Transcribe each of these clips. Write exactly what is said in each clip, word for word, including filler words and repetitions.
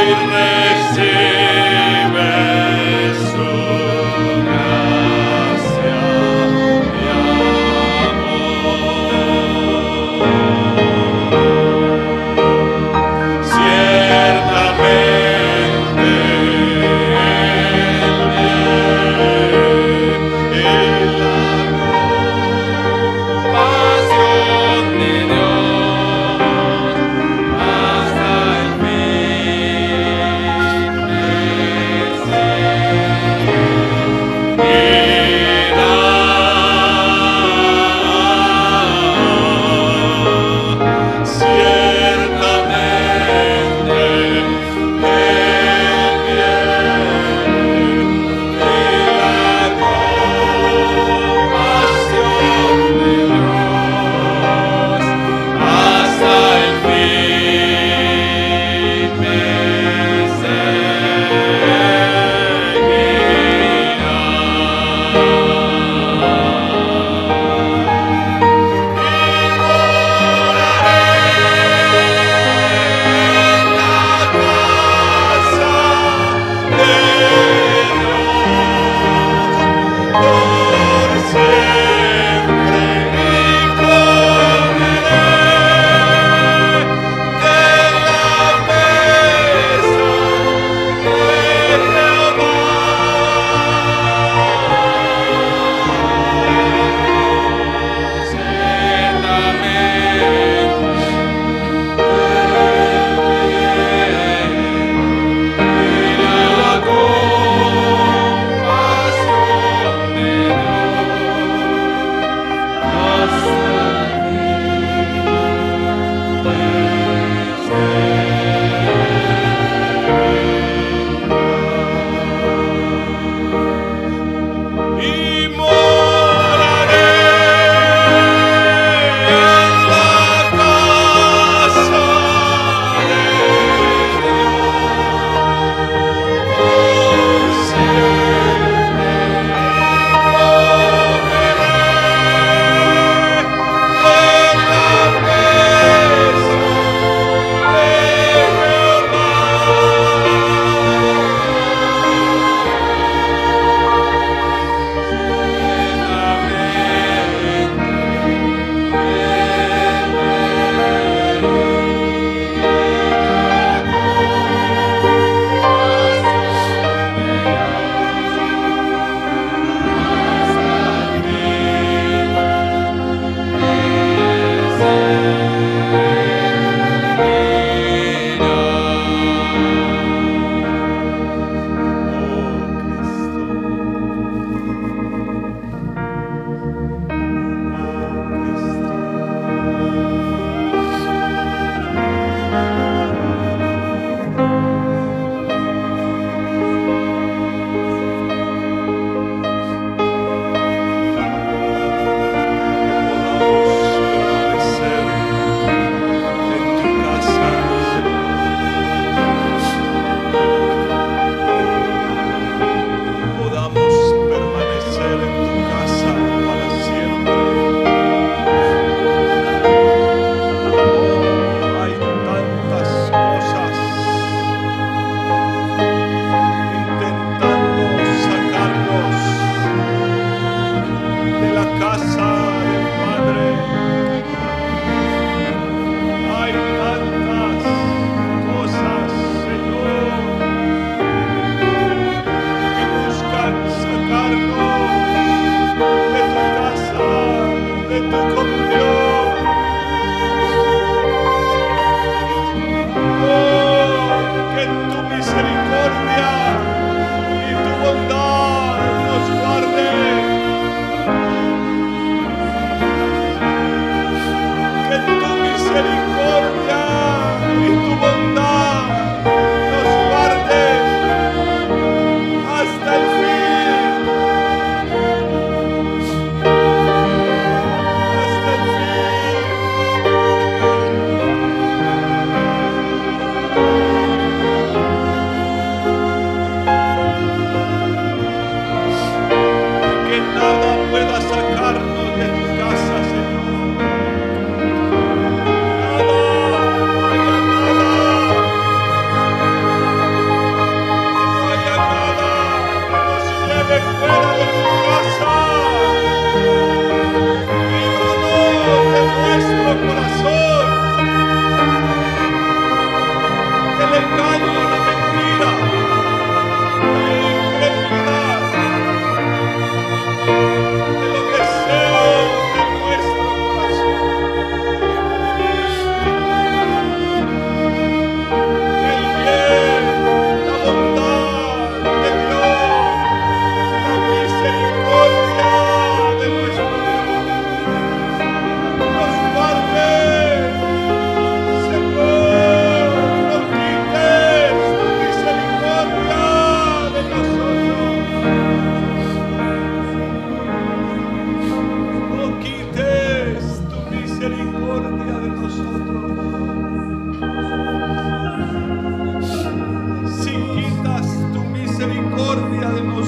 Pasión de Dios hasta el fin.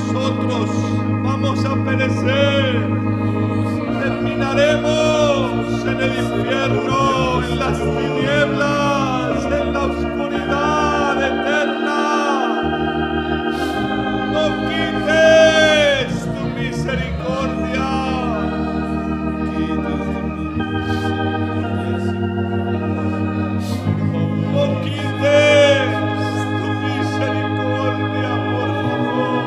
nosotros vamos a perecer. Terminaremos en el infierno, en las tinieblas, en la oscuridad eterna. No quites tu misericordia. No quites tu misericordia, por favor.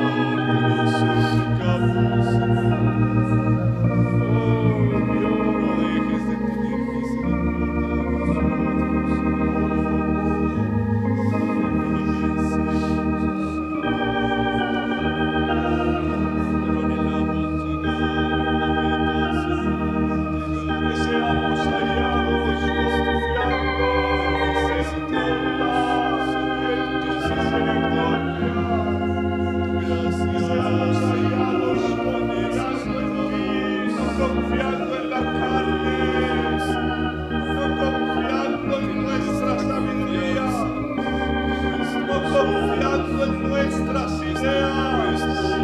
Confiando en la carne, no confiando en nuestra sabiduría, no confiando en nuestras ideas,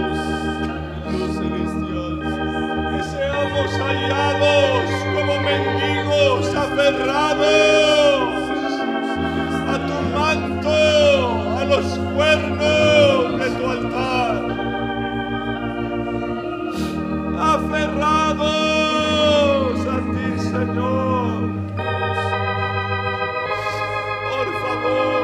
que seamos hallados como mendigos aferrados a tu manto, a los cuernos de tu altar. Aferrados a ti, Señor. Por favor.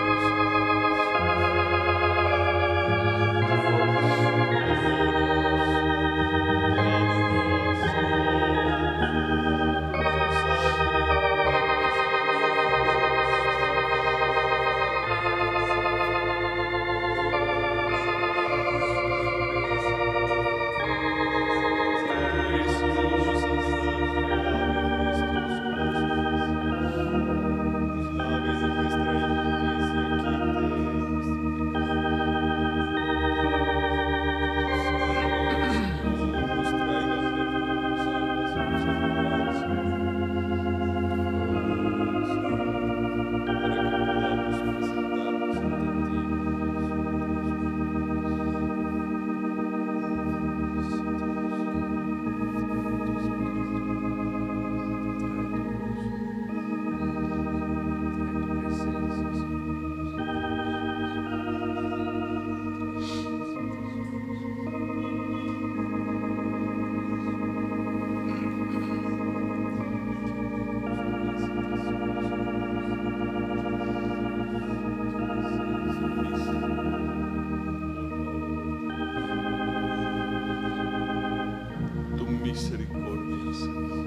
Misericordia, Señor,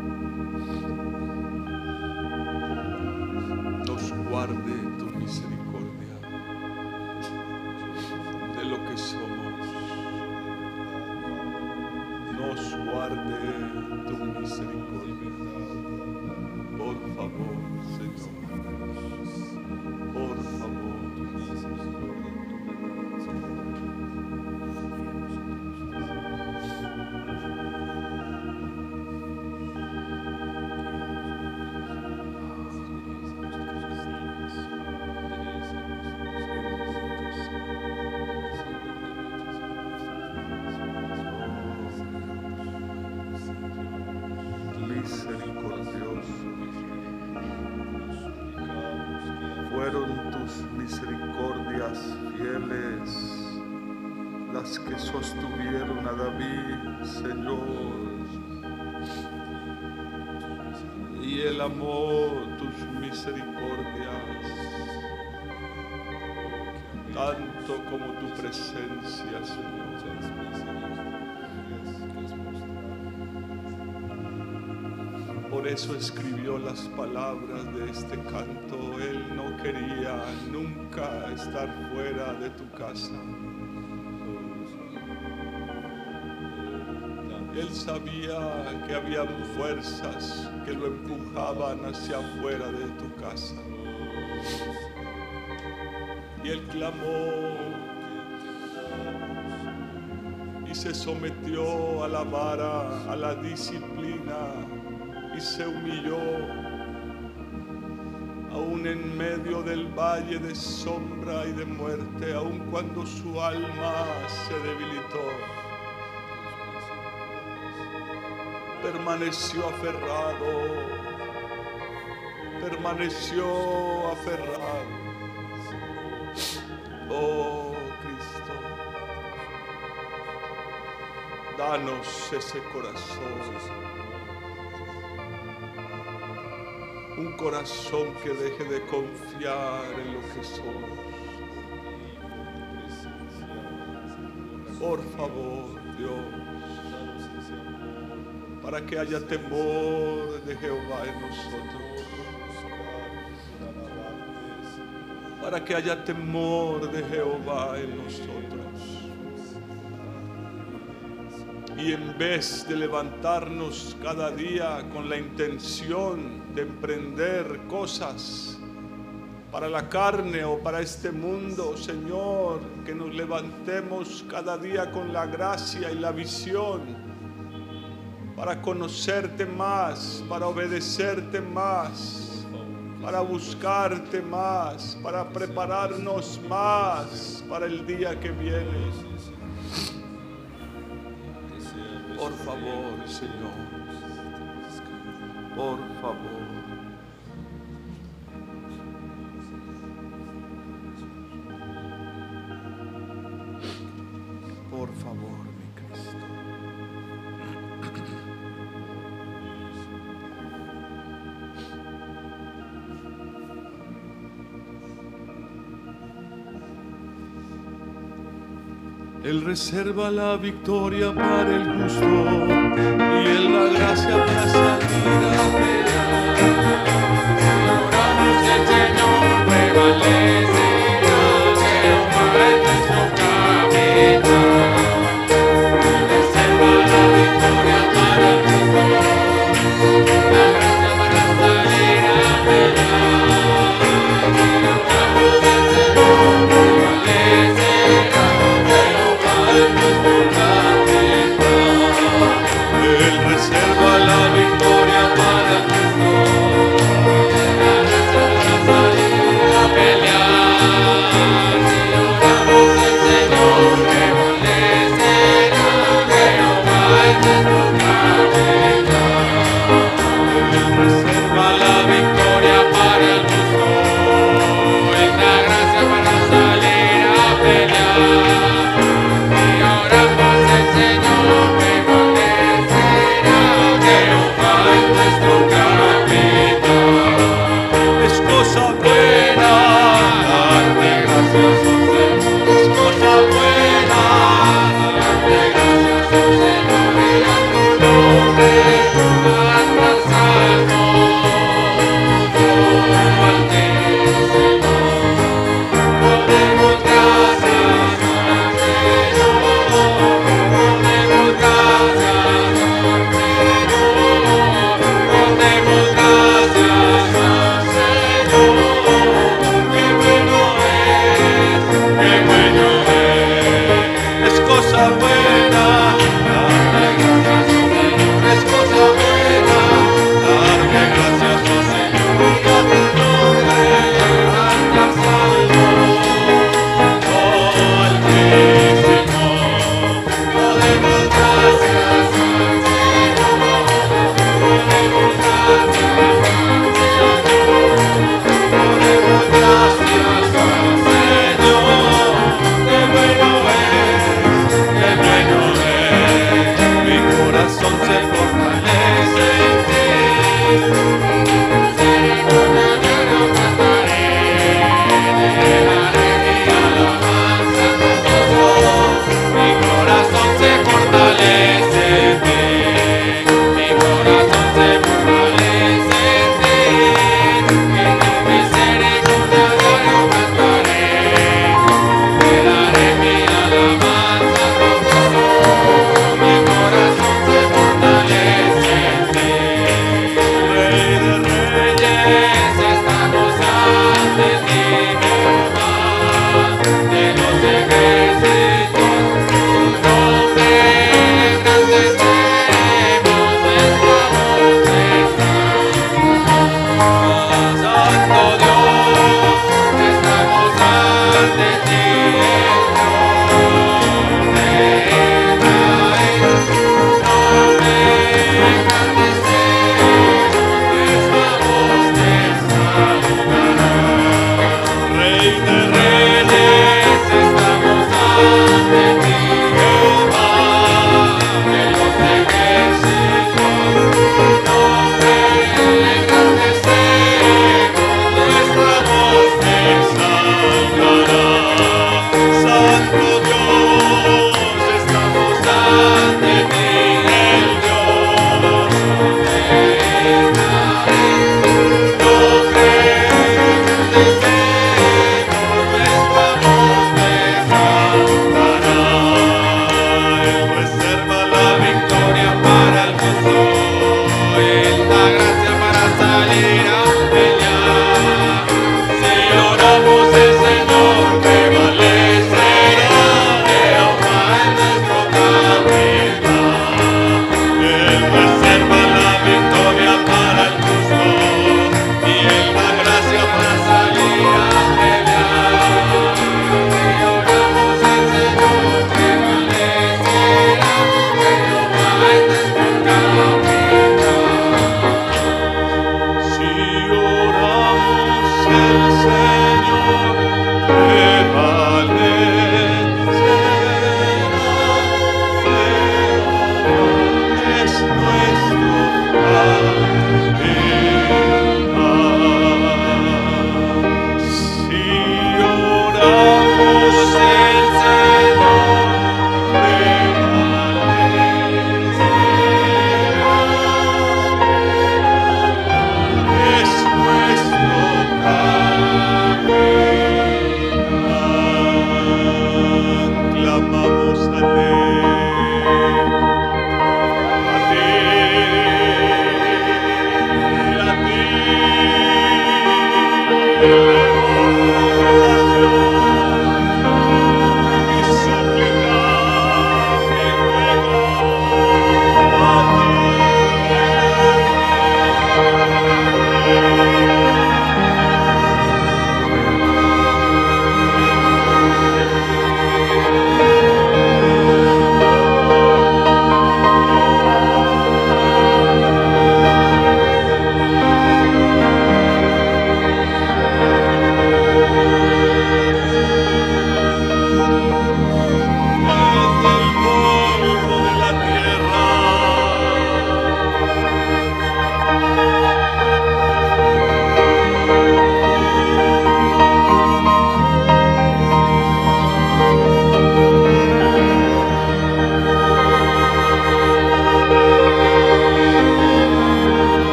nos guarde tu misericordia de lo que somos, nos guarde tu misericordia, por favor, Señor, por favor. Fueron tus misericordias fieles las que sostuvieron a David, Señor, y él amó tus misericordias tanto como tu presencia, Señor. Por eso escribió las palabras de este canto. Él no quería nunca estar fuera de tu casa. Él sabía que habían fuerzas que lo empujaban hacia afuera de tu casa. Y él clamó y se sometió a la vara, a la disciplina, y se humilló, aún en medio del valle de sombra y de muerte, aun cuando su alma se debilitó, permaneció aferrado, permaneció aferrado. Oh Cristo, danos ese corazón. Un corazón que deje de confiar en lo que somos. Por favor, Dios, para que haya temor de Jehová en nosotros. Para que haya temor de Jehová en nosotros. Y en vez de levantarnos cada día con la intención de emprender cosas para la carne o para este mundo, Señor, que nos levantemos cada día con la gracia y la visión para conocerte más, para obedecerte más, para buscarte más, para prepararnos más para el día que viene. Por favor, Señor, por favor. Por favor, mi Cristo. Él reserva la victoria para el justo y Él la gracia para salir a pelear. Oramos el Señor, prevalecerá, Jehová es nuestro capitán. Él reserva la victoria para el justo, la gracia para salir a pelear. Oramos el Señor, prevalecerá. Él reserva la victoria para el justo, la gracia para salir a pelear.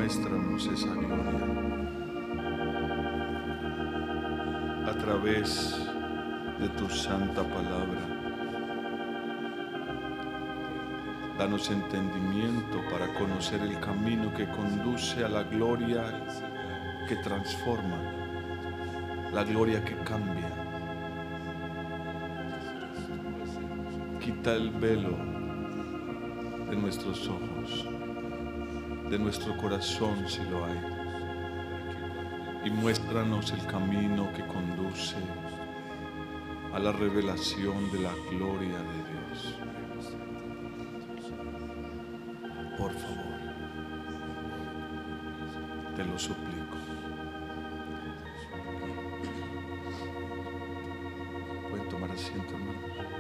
muéstranos esa gloria a través de tu santa palabra. Danos entendimiento para conocer el camino que conduce a la gloria que transforma, la gloria que cambia. Quita el velo de nuestros ojos, de nuestro corazón si lo hay, y muéstranos el camino que conduce a la revelación de la gloria de Dios. Por favor, te lo suplico. Pueden tomar asiento, hermanos.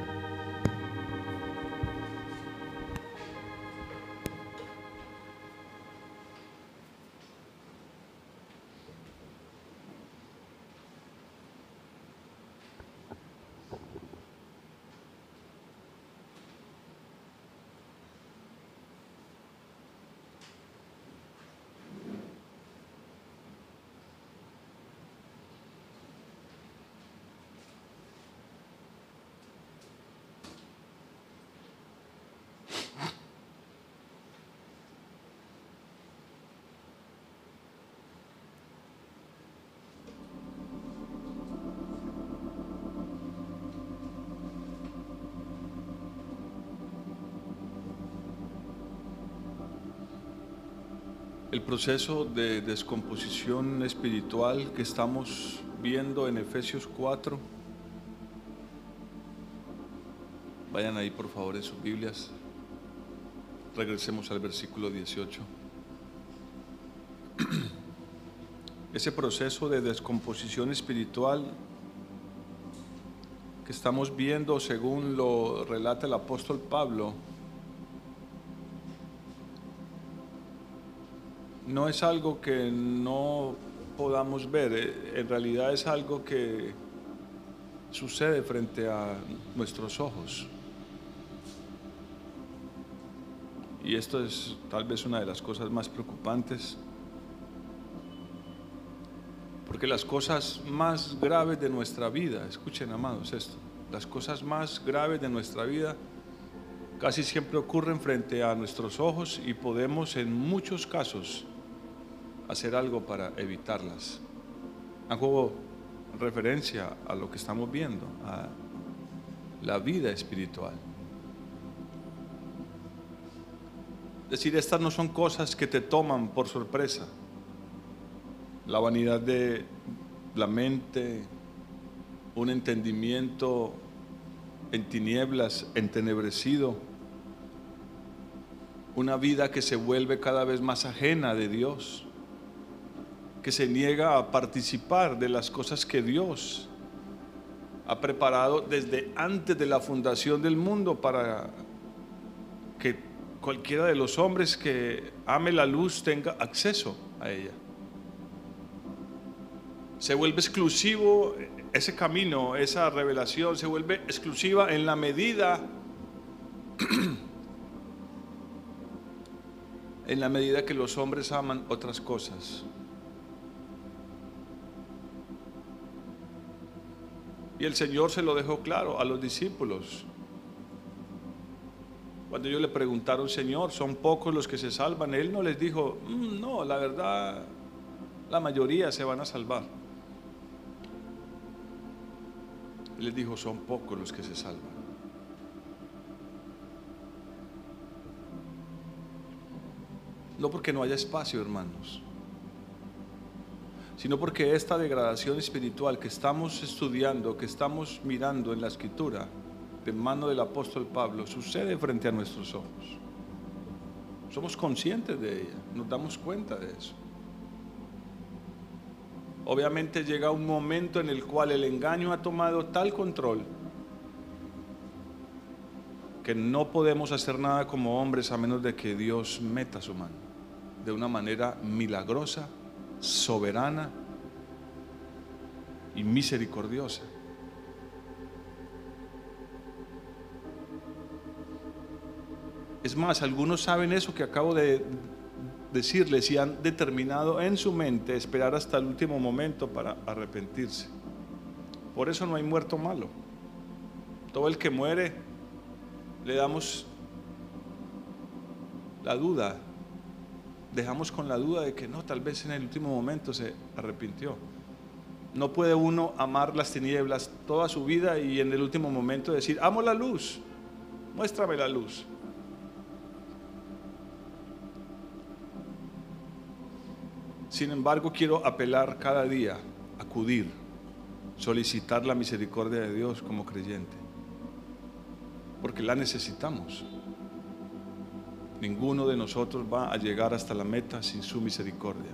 El proceso de descomposición espiritual que estamos viendo en Efesios cuatro. Vayan ahí por favor en sus Biblias. Regresemos al versículo dieciocho. Ese proceso de descomposición espiritual que estamos viendo, según lo relata el apóstol Pablo, no es algo que no podamos ver, en realidad es algo que sucede frente a nuestros ojos. Y esto es tal vez una de las cosas más preocupantes, porque las cosas más graves de nuestra vida, escuchen amados esto, las cosas más graves de nuestra vida casi siempre ocurren frente a nuestros ojos y podemos en muchos casos hacer algo para evitarlas. Hago referencia a lo que estamos viendo, a la vida espiritual. Es decir, estas no son cosas que te toman por sorpresa. La vanidad de la mente, un entendimiento en tinieblas, entenebrecido, una vida que se vuelve cada vez más ajena de Dios, que se niega a participar de las cosas que Dios ha preparado desde antes de la fundación del mundo para que cualquiera de los hombres que ame la luz tenga acceso a ella. Se vuelve exclusivo ese camino, esa revelación se vuelve exclusiva en la medida en la medida que los hombres aman otras cosas. Y el Señor se lo dejó claro a los discípulos. Cuando ellos le preguntaron, Señor, ¿son pocos los que se salvan? Él no les dijo, mmm, no, la verdad, la mayoría se van a salvar. Él les dijo, son pocos los que se salvan. No porque no haya espacio, hermanos, sino porque esta degradación espiritual que estamos estudiando, que estamos mirando en la Escritura, de mano del apóstol Pablo, sucede frente a nuestros ojos. Somos conscientes de ella, nos damos cuenta de eso. Obviamente llega un momento en el cual el engaño ha tomado tal control que no podemos hacer nada como hombres a menos de que Dios meta su mano de una manera milagrosa, soberana y misericordiosa. Es más, algunos saben eso que acabo de decirles si han determinado en su mente esperar hasta el último momento para arrepentirse. Por eso no hay muerto malo. Todo el que muere le damos la duda, dejamos con la duda de que no, tal vez en el último momento se arrepintió. No puede uno amar las tinieblas toda su vida y en el último momento decir, amo la luz, muéstrame la luz. Sin embargo, quiero apelar cada día, acudir, solicitar la misericordia de Dios como creyente, porque la necesitamos. Ninguno de nosotros va a llegar hasta la meta sin su misericordia.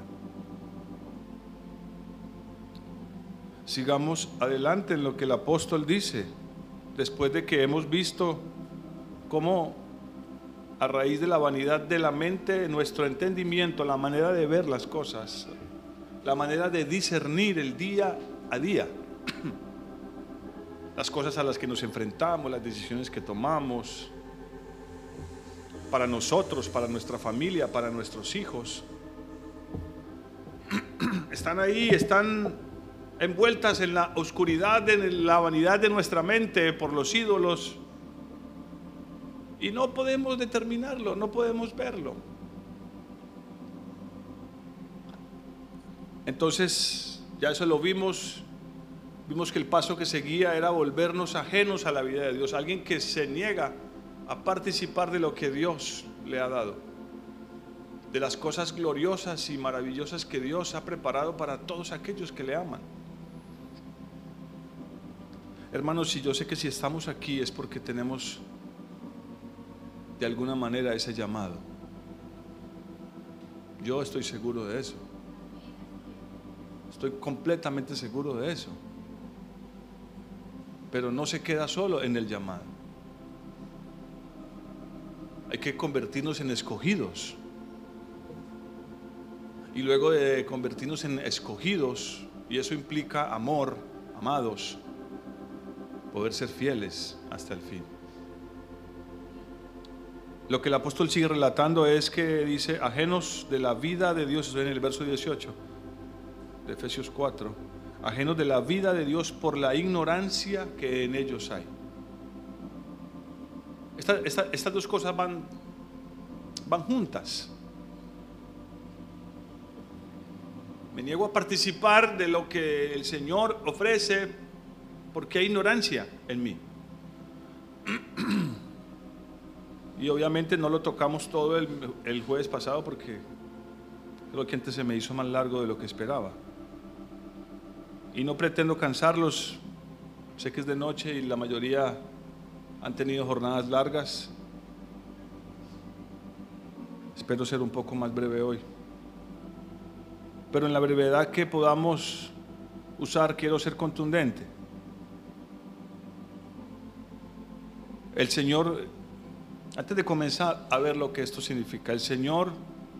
Sigamos adelante en lo que el apóstol dice, después de que hemos visto cómo a raíz de la vanidad de la mente, nuestro entendimiento, la manera de ver las cosas, la manera de discernir el día a día, las cosas a las que nos enfrentamos, las decisiones que tomamos, para nosotros, para nuestra familia, para nuestros hijos, están ahí, están envueltas en la oscuridad, en la vanidad de nuestra mente por los ídolos, y no podemos determinarlo, no podemos verlo. Entonces, ya eso lo vimos, vimos que el paso que seguía era volvernos ajenos a la vida de Dios, alguien que se niega a participar de lo que Dios le ha dado, de las cosas gloriosas y maravillosas que Dios ha preparado para todos aquellos que le aman. Hermanos, y yo sé que si estamos aquí es porque tenemos de alguna manera ese llamado. Yo estoy seguro de eso. Estoy completamente seguro de eso. Pero no se queda solo en el llamado. Hay que convertirnos en escogidos. Y luego de convertirnos en escogidos, y eso implica amor, amados, poder ser fieles hasta el fin. Lo que el apóstol sigue relatando es que dice, ajenos de la vida de Dios, en el verso dieciocho de Efesios cuatro, ajenos de la vida de Dios por la ignorancia que en ellos hay. Esta, esta, estas dos cosas van, van juntas. Me niego a participar de lo que el Señor ofrece porque hay ignorancia en mí. Y obviamente no lo tocamos todo el, el jueves pasado porque creo que antes se me hizo más largo de lo que esperaba. Y no pretendo cansarlos, sé que es de noche y la mayoría han tenido jornadas largas. Espero ser un poco más breve hoy. Pero en la brevedad que podamos usar, quiero ser contundente. El Señor, antes de comenzar a ver lo que esto significa, el Señor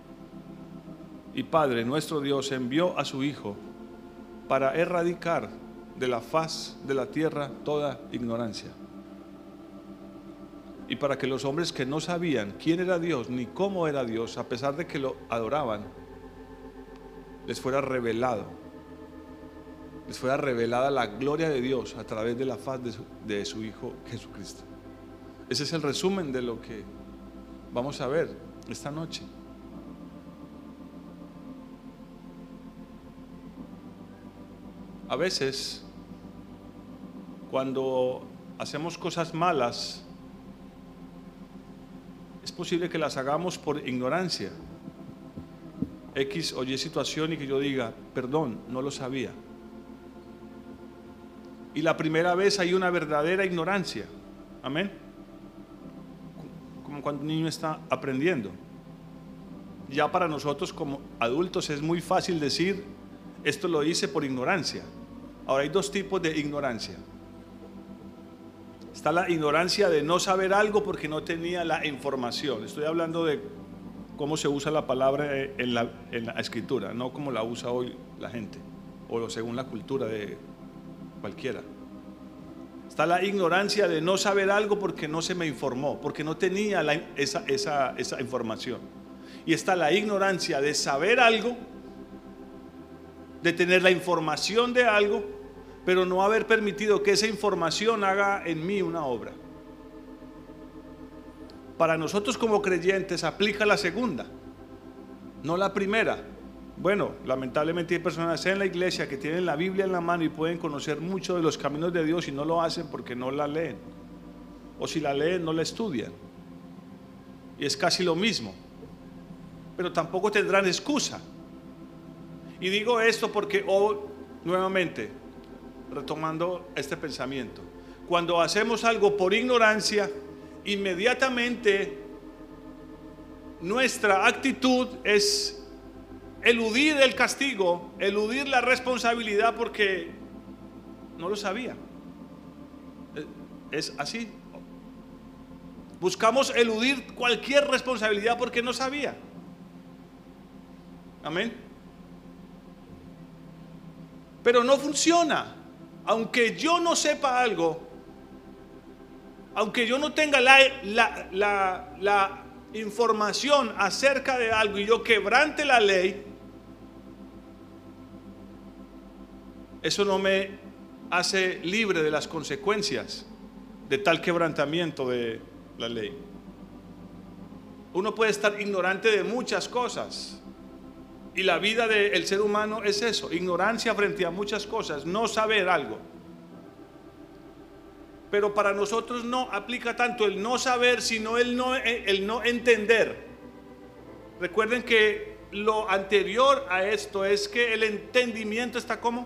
y Padre, nuestro Dios, envió a su Hijo para erradicar de la faz de la tierra toda ignorancia. Y para que los hombres que no sabían quién era Dios ni cómo era Dios, a pesar de que lo adoraban, les fuera revelado, les fuera revelada la gloria de Dios a través de la faz de su, de su Hijo Jesucristo. Ese es el resumen de lo que vamos a ver esta noche. A veces, cuando hacemos cosas malas, es posible que las hagamos por ignorancia. X o Y situación y que yo diga, perdón, no lo sabía. Y la primera vez hay una verdadera ignorancia. Amén. Como cuando un niño está aprendiendo. Ya para nosotros como adultos es muy fácil decir, esto lo hice por ignorancia. Ahora hay dos tipos de ignorancia. Está la ignorancia de no saber algo porque no tenía la información. Estoy hablando de cómo se usa la palabra en la, en la escritura, no como la usa hoy la gente, o según la cultura de cualquiera. Está la ignorancia de no saber algo porque no se me informó, porque no tenía la, esa, esa, esa información. Y está la ignorancia de saber algo, de tener la información de algo, pero no haber permitido que esa información haga en mí una obra. Para nosotros como creyentes aplica la segunda, no la primera. Bueno, lamentablemente hay personas en la iglesia que tienen la Biblia en la mano y pueden conocer mucho de los caminos de Dios y no lo hacen porque no la leen, o si la leen no la estudian, y es casi lo mismo, pero tampoco tendrán excusa. Y digo esto porque oh, nuevamente, retomando este pensamiento, cuando hacemos algo por ignorancia, inmediatamente nuestra actitud es eludir el castigo, eludir la responsabilidad porque no lo sabía. Es así. Buscamos eludir cualquier responsabilidad porque no sabía. Amén. Pero no funciona. Aunque yo no sepa algo, aunque yo no tenga la, la, la, la información acerca de algo y yo quebrante la ley, eso no me hace libre de las consecuencias de tal quebrantamiento de la ley. Uno puede estar ignorante de muchas cosas, y la vida del ser humano es eso, ignorancia frente a muchas cosas, no saber algo. Pero para nosotros no aplica tanto el no saber, sino el no, el no entender. Recuerden que lo anterior a esto es que el entendimiento está como,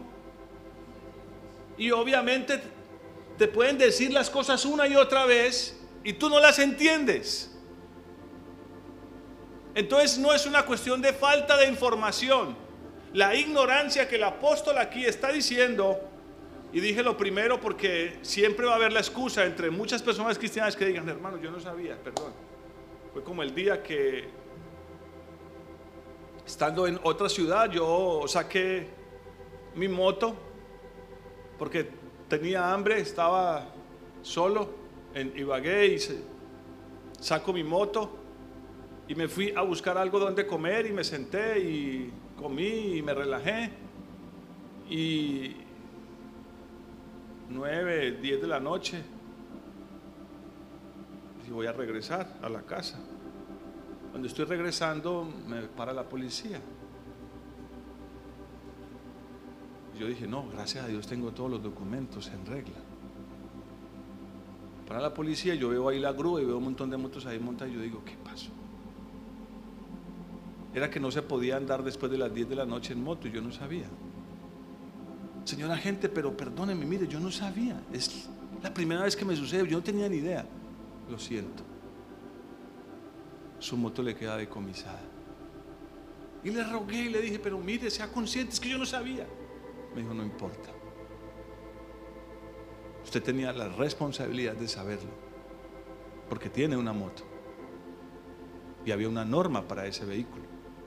y obviamente te pueden decir las cosas una y otra vez y tú no las entiendes. Entonces no es una cuestión de falta de información. La ignorancia que el apóstol aquí está diciendo, y dije lo primero porque siempre va a haber la excusa entre muchas personas cristianas que digan, hermano, yo no sabía, perdón. Fue como el día que, estando en otra ciudad, yo saqué mi moto porque tenía hambre, estaba solo en Ibagué y se, saco mi moto y me fui a buscar algo donde comer y me senté y comí y me relajé, y nueve, diez de la noche y voy a regresar a la casa. Cuando estoy regresando me para la policía. Yo dije, no, gracias a Dios tengo todos los documentos en regla. Para la policía, yo veo ahí la grúa y veo un montón de motos ahí montadas y yo digo, ¿qué pasó? Era que no se podía andar después de las diez de la noche en moto y yo no sabía. Señor agente, pero perdóneme, mire, yo no sabía. Es la primera vez que me sucede, yo no tenía ni idea. Lo siento. Su moto le queda decomisada. Y le rogué y le dije, pero mire, sea consciente, es que yo no sabía. Me dijo, no importa. Usted tenía la responsabilidad de saberlo, porque tiene una moto y había una norma para ese vehículo.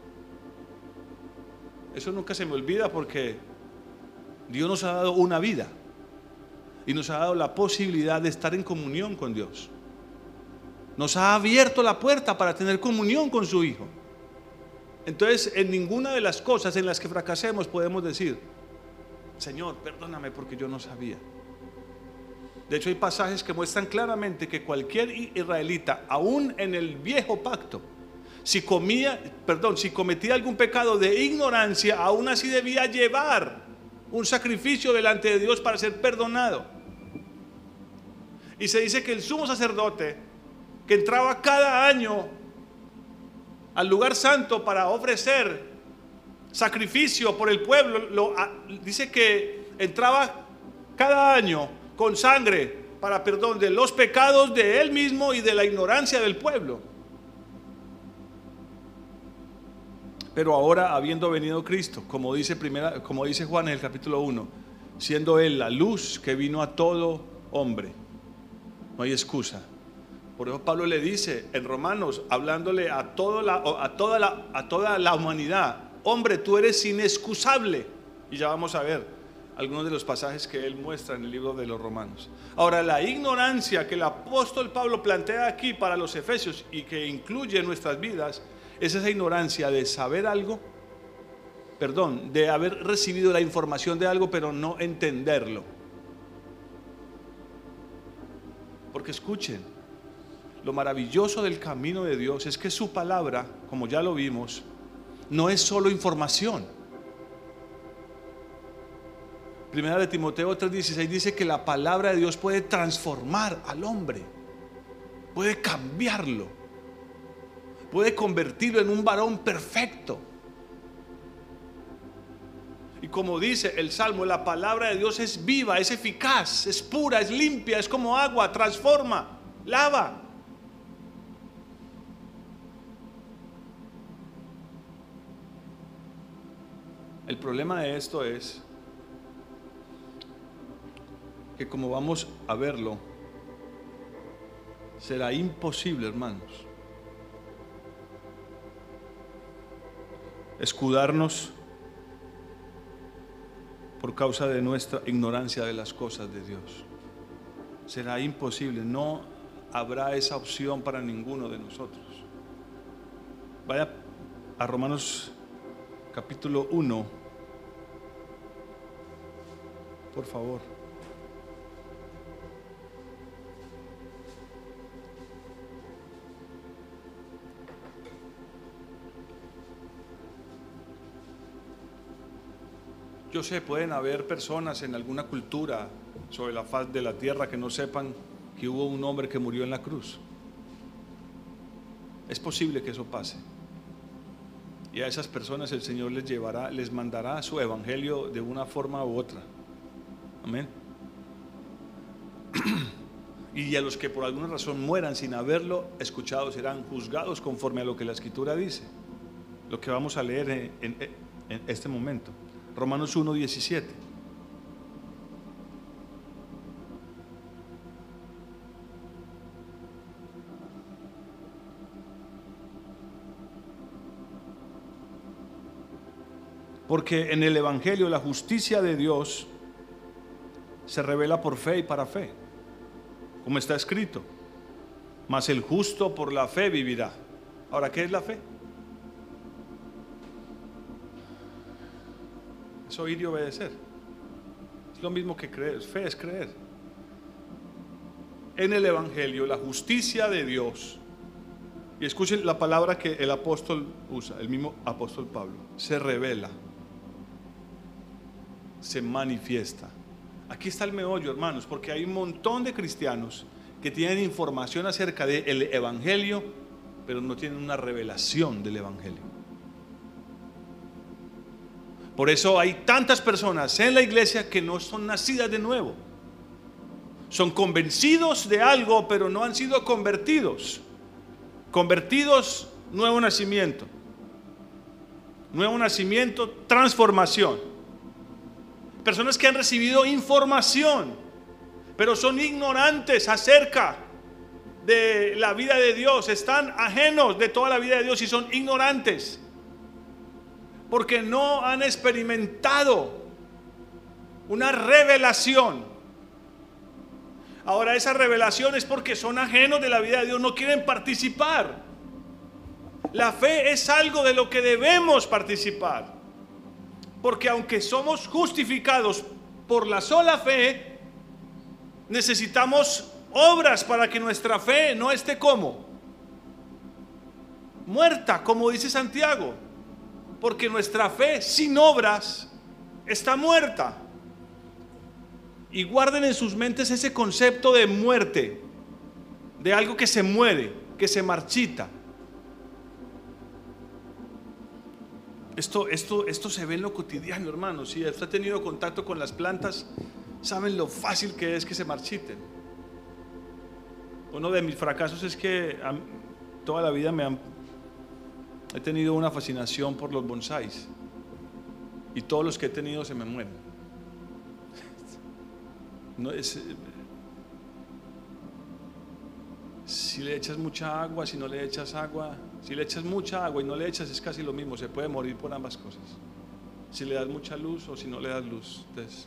Eso nunca se me olvida porque Dios nos ha dado una vida y nos ha dado la posibilidad de estar en comunión con Dios. Nos ha abierto la puerta para tener comunión con su Hijo. Entonces, en ninguna de las cosas en las que fracasemos podemos decir, Señor, perdóname porque yo no sabía. De hecho, hay pasajes que muestran claramente que cualquier israelita, aún en el viejo pacto, si comía, perdón, si cometía algún pecado de ignorancia, aún así debía llevar un sacrificio delante de Dios para ser perdonado. Y se dice que el sumo sacerdote, que entraba cada año al lugar santo para ofrecer sacrificio por el pueblo, lo, dice que entraba cada año con sangre para perdón de los pecados de él mismo y de la ignorancia del pueblo. Pero ahora, habiendo venido Cristo, como dice, primera, como dice Juan en el capítulo uno, siendo Él la luz que vino a todo hombre, no hay excusa. Por eso Pablo le dice en Romanos, hablándole a, todo la, a, toda la, a toda la humanidad, hombre, tú eres inexcusable. Y ya vamos a ver algunos de los pasajes que él muestra en el libro de los Romanos. Ahora, la ignorancia que el apóstol Pablo plantea aquí para los efesios y que incluye nuestras vidas, Es esa ignorancia de saber algo, perdón, de haber recibido la información de algo pero no entenderlo. Porque escuchen, lo maravilloso del camino de Dios es que su palabra, como ya lo vimos, no es solo información. Primera de Timoteo tres dieciséis dice que la palabra de Dios puede transformar al hombre, puede cambiarlo, puede convertirlo en un varón perfecto. Y como dice el Salmo, la palabra de Dios es viva, es eficaz, es pura, es limpia, es como agua, transforma, lava. El problema de esto es que, como vamos a verlo, será imposible, hermanos, escudarnos por causa de nuestra ignorancia de las cosas de Dios. Será imposible, no habrá esa opción para ninguno de nosotros. Vaya a Romanos capítulo uno, por favor. Yo sé, pueden haber personas en alguna cultura sobre la faz de la tierra que no sepan que hubo un hombre que murió en la cruz. Es posible que eso pase. Y a esas personas el Señor les llevará, les mandará su evangelio de una forma u otra. Amén. Y a los que por alguna razón mueran sin haberlo escuchado serán juzgados conforme a lo que la Escritura dice. Lo que vamos a leer en, en, en este momento. Romanos uno diecisiete. Porque en el evangelio la justicia de Dios se revela por fe y para fe, como está escrito: mas el justo por la fe vivirá. Ahora, ¿qué es la fe? Es oír y obedecer. Es lo mismo que creer. Fe es creer. En el evangelio la justicia de Dios, y escuchen la palabra que el apóstol usa, el mismo apóstol Pablo, se revela, se manifiesta. Aquí está el meollo, hermanos, porque hay un montón de cristianos que tienen información acerca del evangelio, pero no tienen una revelación del evangelio. Por eso hay tantas personas en la iglesia que no son nacidas de nuevo. Son convencidos de algo, pero no han sido convertidos. Convertidos, nuevo nacimiento. Nuevo nacimiento, transformación. Personas que han recibido información, pero son ignorantes acerca de la vida de Dios. Están ajenos de toda la vida de Dios y son ignorantes, porque no han experimentado una revelación. Ahora, esa revelación es porque son ajenos de la vida de Dios, no quieren participar. La fe es algo de lo que debemos participar, porque aunque somos justificados por la sola fe, necesitamos obras para que nuestra fe no esté como muerta, como dice Santiago, porque nuestra fe sin obras está muerta. Y guarden en sus mentes ese concepto de muerte, de algo que se muere, que se marchita. Esto, esto, esto se ve en lo cotidiano, hermanos. Si usted ha tenido contacto con las plantas, saben lo fácil que es que se marchiten. Uno de mis fracasos es que toda la vida me han, he tenido una fascinación por los bonsáis, y todos los que he tenido se me mueren. No es, si le echas mucha agua, si no le echas agua, si le echas mucha agua y no le echas, es casi lo mismo, se puede morir por ambas cosas. Si le das mucha luz o si no le das luz. Entonces,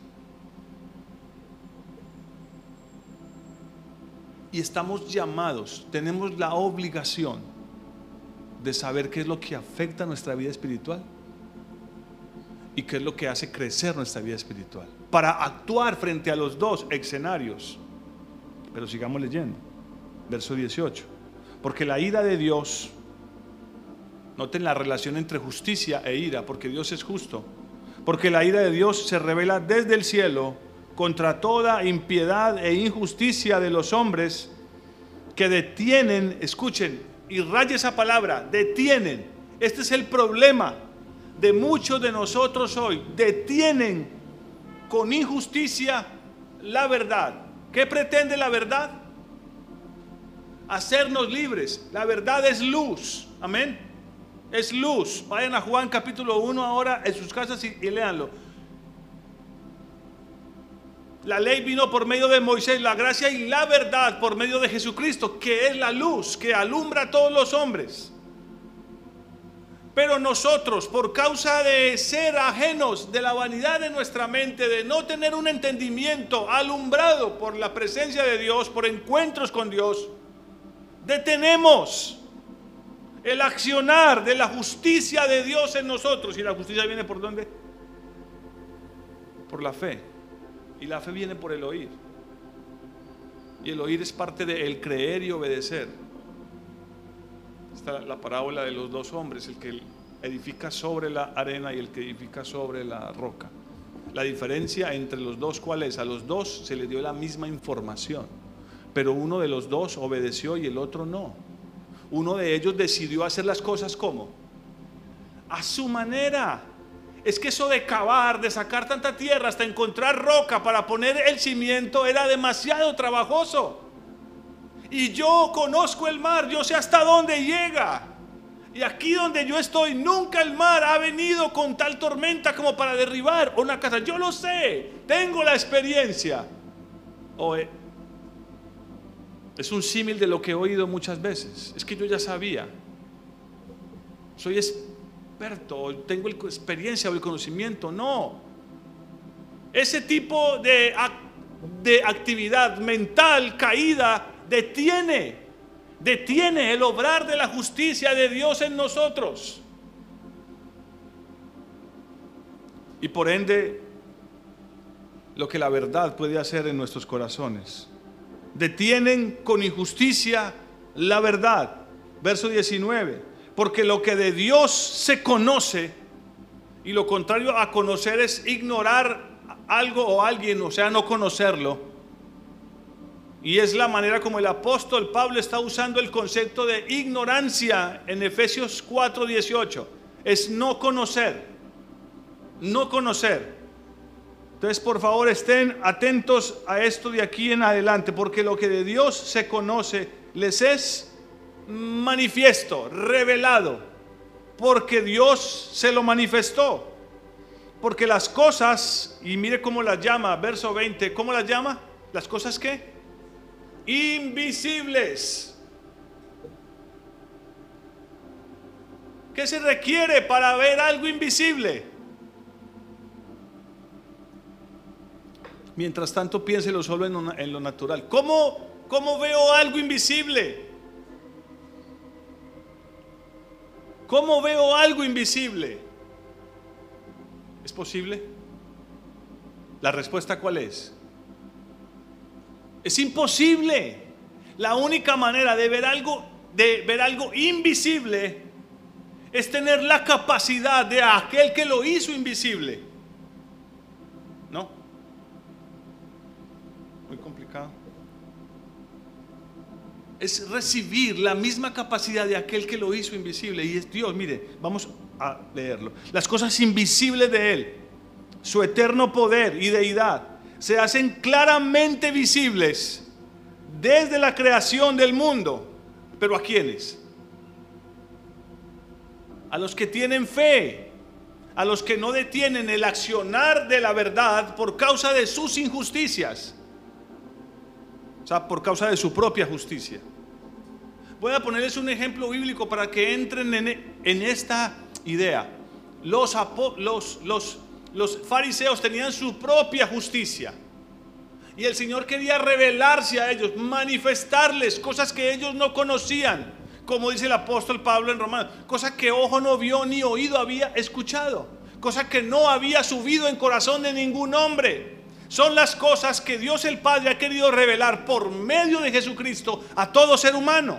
y estamos llamados, tenemos la obligación de saber qué es lo que afecta nuestra vida espiritual y qué es lo que hace crecer nuestra vida espiritual, para actuar frente a los dos escenarios. Pero sigamos leyendo, verso dieciocho. Porque la ira de Dios, noten la relación entre justicia e ira, porque Dios es justo. Porque la ira de Dios se revela desde el cielo contra toda impiedad e injusticia de los hombres que detienen, escuchen, y raye esa palabra, detienen. Este es el problema de muchos de nosotros hoy. Detienen con injusticia la verdad. ¿Qué pretende la verdad? Hacernos libres. La verdad es luz. Amén. Es luz. Vayan a Juan capítulo uno ahora en sus casas y, y léanlo. La ley vino por medio de Moisés, la gracia y la verdad por medio de Jesucristo, que es la luz que alumbra a todos los hombres. Pero nosotros, por causa de ser ajenos de la vanidad de nuestra mente, de no tener un entendimiento alumbrado por la presencia de Dios, por encuentros con Dios, detenemos el accionar de la justicia de Dios en nosotros. ¿Y la justicia viene por dónde? Por la fe. Y la fe viene por el oír. Y el oír es parte del creer y obedecer. Está la parábola de los dos hombres, el que edifica sobre la arena y el que edifica sobre la roca. La diferencia entre los dos, ¿cuál es? A los dos se les dio la misma información, pero uno de los dos obedeció y el otro no. Uno de ellos decidió hacer las cosas ¿cómo? A su manera. Es que eso de cavar, de sacar tanta tierra hasta encontrar roca para poner el cimiento era demasiado trabajoso. Y yo conozco el mar, yo sé hasta dónde llega. Y aquí donde yo estoy, nunca el mar ha venido con tal tormenta como para derribar una casa. Yo lo sé, tengo la experiencia. Oye, es un símil de lo que he oído muchas veces. Es que yo ya sabía. Soy experto, tengo la experiencia o el conocimiento. No. Ese tipo de, de actividad mental caída detiene, detiene el obrar de la justicia de Dios en nosotros. Y por ende, lo que la verdad puede hacer en nuestros corazones. Detienen con injusticia la verdad. Verso diecinueve. Porque lo que de Dios se conoce, y lo contrario a conocer es ignorar algo o alguien, o sea, no conocerlo. Y es la manera como el apóstol Pablo está usando el concepto de ignorancia en Efesios cuatro dieciocho. Es no conocer, no conocer. Entonces, por favor, estén atentos a esto de aquí en adelante, porque lo que de Dios se conoce les es manifiesto, revelado, porque Dios se lo manifestó. Porque las cosas, y mire cómo las llama, verso veinte, ¿cómo las llama? ¿Las cosas qué? Invisibles. ¿Qué se requiere para ver algo invisible? Mientras tanto, piénselo solo en, una, en lo natural. ¿Cómo, ¿Cómo veo algo invisible? ¿Cómo veo algo invisible? ¿Es posible? ¿La respuesta cuál es? Es imposible. La única manera de ver algo, de ver algo invisible, es tener la capacidad de aquel que lo hizo invisible. ¿No? Muy complicado. Es recibir la misma capacidad de aquel que lo hizo invisible, y es Dios. Mire, vamos a leerlo. Las cosas invisibles de Él, su eterno poder y deidad, se hacen claramente visibles desde la creación del mundo. ¿Pero a quiénes? A los que tienen fe, a los que no detienen el accionar de la verdad por causa de sus injusticias, o sea, por causa de su propia justicia. Voy a ponerles un ejemplo bíblico para que entren en, en esta idea. Los, los, los, los fariseos tenían su propia justicia, y el Señor quería revelarse a ellos, manifestarles cosas que ellos no conocían, Como dice el apóstol Pablo en Romanos, cosa que ojo no vio ni oído había escuchado, cosa que no había subido en corazón de ningún hombre. Son las cosas que Dios el Padre ha querido revelar por medio de Jesucristo a todo ser humano,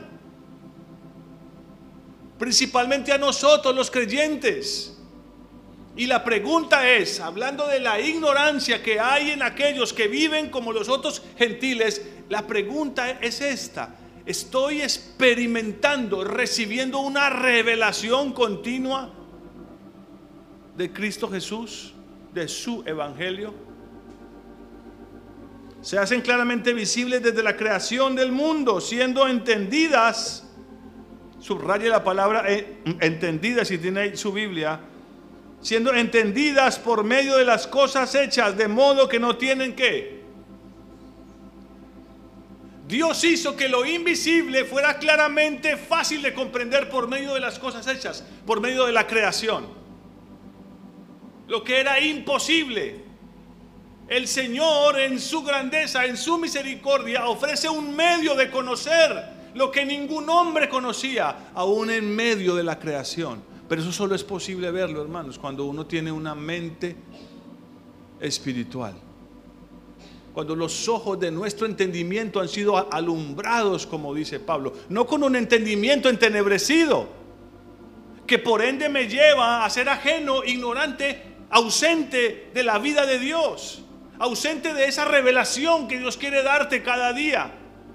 principalmente a nosotros los creyentes. Y la pregunta es, hablando de la ignorancia que hay en aquellos que viven como los otros gentiles, la pregunta es esta: ¿estoy experimentando, recibiendo una revelación continua de Cristo Jesús, de su evangelio? Se hacen claramente visibles desde la creación del mundo, siendo entendidas, subraye la palabra eh, entendidas si tiene ahí su Biblia, siendo entendidas por medio de las cosas hechas, de modo que no tienen que. Dios hizo que lo invisible fuera claramente fácil de comprender por medio de las cosas hechas, por medio de la creación. Lo que era imposible, el Señor en su grandeza, en su misericordia, ofrece un medio de conocer lo que ningún hombre conocía, aún en medio de la creación. Pero eso solo es posible verlo, hermanos, cuando uno tiene una mente espiritual, cuando los ojos de nuestro entendimiento han sido alumbrados, como dice Pablo, no con un entendimiento entenebrecido, que por ende me lleva a ser ajeno, ignorante, ausente de la vida de Dios, ausente de esa revelación que Dios quiere darte cada día.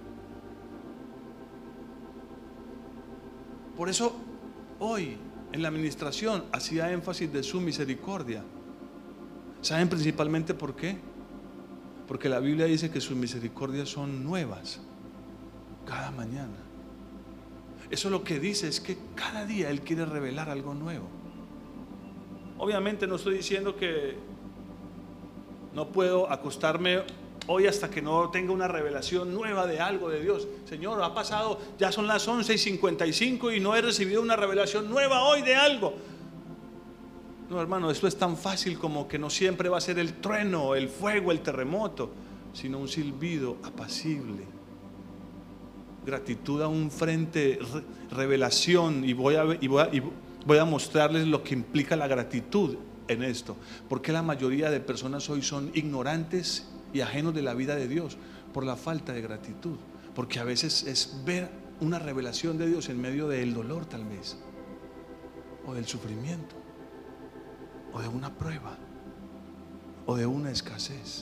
Por eso hoy en la administración hacía énfasis de su misericordia. ¿Saben principalmente por qué? Porque la Biblia dice que sus misericordias son nuevas cada mañana. Eso lo que dice es que cada día Él quiere revelar algo nuevo. Obviamente no estoy diciendo que no puedo acostarme hoy hasta que no tenga una revelación nueva de algo de Dios. Señor, ha pasado, ya son las once y cincuenta y cinco y no he recibido una revelación nueva hoy de algo. No, hermano, esto es tan fácil como que no siempre va a ser el trueno, el fuego, el terremoto, sino un silbido apacible, gratitud a un frente, revelación. Y voy a, y voy a, y voy a mostrarles lo que implica la gratitud en esto. Porque la mayoría de personas hoy son ignorantes y ajenos de la vida de Dios por la falta de gratitud. Porque a veces es ver una revelación de Dios en medio del dolor, tal vez, o del sufrimiento, o de una prueba, o de una escasez.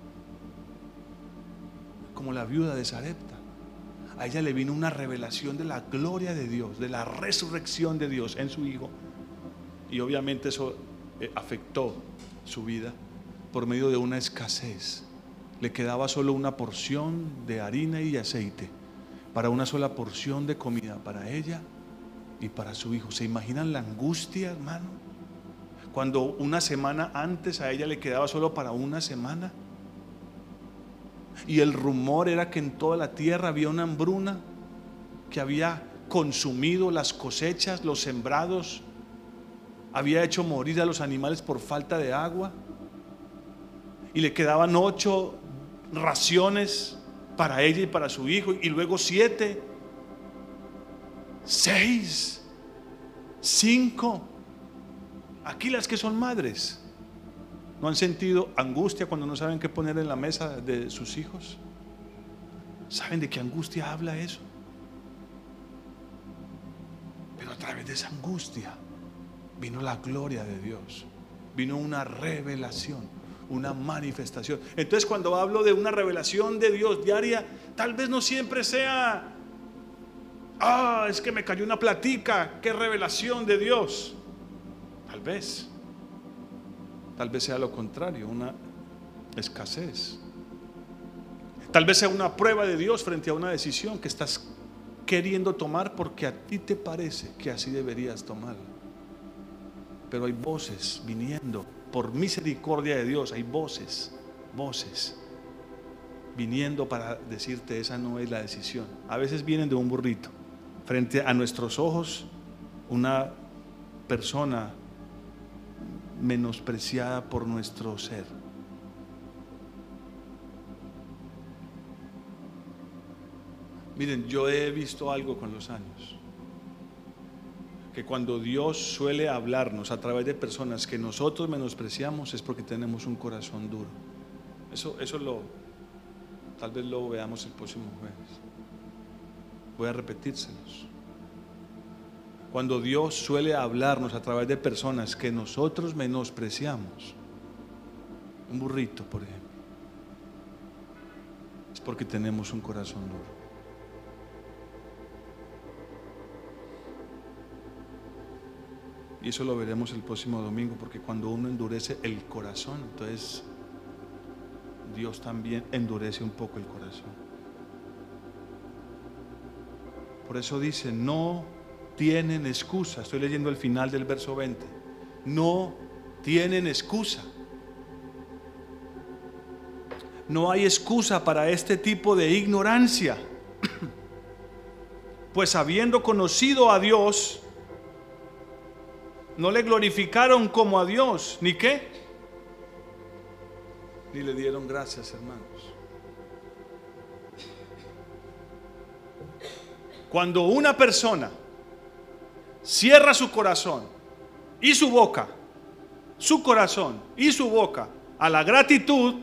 Como la viuda de Sarepta, a ella le vino una revelación de la gloria de Dios, de la resurrección de Dios en su Hijo, y obviamente eso eh, afectó su vida por medio de una escasez. Le quedaba solo una porción de harina y aceite para una sola porción de comida para ella y para su hijo. ¿Se imaginan la angustia, hermano? Cuando una semana antes a ella le quedaba solo para una semana, y el rumor era que en toda la tierra había una hambruna que había consumido las cosechas, los sembrados, había hecho morir a los animales por falta de agua, y le quedaban ocho raciones para ella y para su hijo, y luego siete, seis, cinco. Aquí las que son madres, ¿no han sentido angustia cuando no saben qué poner en la mesa de sus hijos? ¿Saben de qué angustia habla eso? Pero a través de esa angustia vino la gloria de Dios, vino una revelación, una manifestación. Entonces, cuando hablo de una revelación de Dios diaria, tal vez no siempre sea, ah, es que me cayó una platica, qué revelación de Dios. Tal vez, tal vez sea lo contrario, una escasez. Tal vez sea una prueba de Dios frente a una decisión que estás queriendo tomar porque a ti te parece que así deberías tomarla. Pero hay voces viniendo, por misericordia de Dios, hay voces, voces viniendo para decirte esa no es la decisión. A veces vienen de un burrito. Frente a nuestros ojos, una persona menospreciada por nuestro ser. Miren, yo he visto algo con los años. que cuando Dios suele hablarnos a través de personas que nosotros menospreciamos es porque tenemos un corazón duro. Eso, eso lo, tal vez lo veamos el próximo jueves. Voy a repetírselos. Cuando Dios suele hablarnos a través de personas que nosotros menospreciamos, un burrito, por ejemplo, es porque tenemos un corazón duro. Y eso lo veremos el próximo domingo, porque cuando uno endurece el corazón, entonces Dios también endurece un poco el corazón. Por eso dice, no tienen excusa. Estoy leyendo el final del verso veinte. No tienen excusa. No hay excusa para este tipo de ignorancia. Pues habiendo conocido a Dios, no le glorificaron como a Dios, ¿ni qué? Ni le dieron gracias, hermanos. Cuando una persona cierra su corazón y su boca, su corazón y su boca a la gratitud,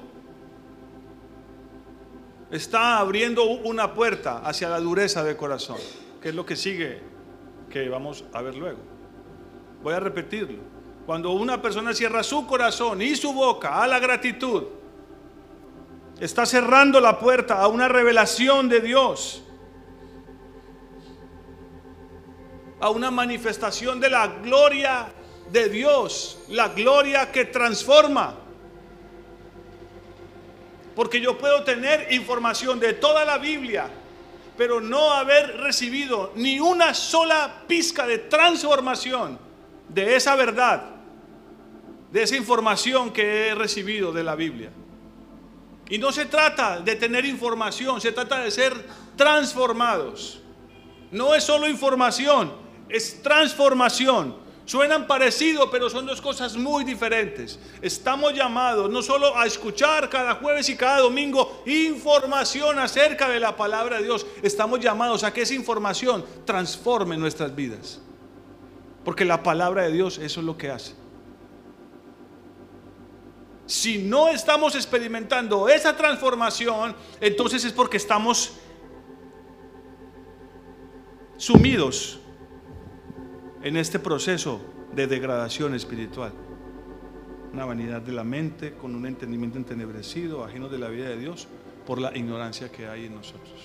está abriendo una puerta hacia la dureza del corazón, que es lo que sigue, que vamos a ver luego. Voy a repetirlo. Cuando una persona cierra su corazón y su boca a la gratitud, está cerrando la puerta a una revelación de Dios, a una manifestación de la gloria de Dios, la gloria que transforma. Porque yo puedo tener información de toda la Biblia, pero no haber recibido ni una sola pizca de transformación de esa verdad, de esa información que he recibido de la Biblia. Y no se trata de tener información, se trata de ser transformados. No es solo información, es transformación. Suenan parecidos, pero son dos cosas muy diferentes. Estamos llamados no solo a escuchar cada jueves y cada domingo información acerca de la palabra de Dios. Estamos llamados a que esa información transforme nuestras vidas. Porque la palabra de Dios eso es lo que hace. Si no estamos experimentando esa transformación, entonces es porque estamos sumidos en este proceso de degradación espiritual. Una vanidad de la mente, con un entendimiento entenebrecido, ajeno de la vida de Dios, por la ignorancia que hay en nosotros.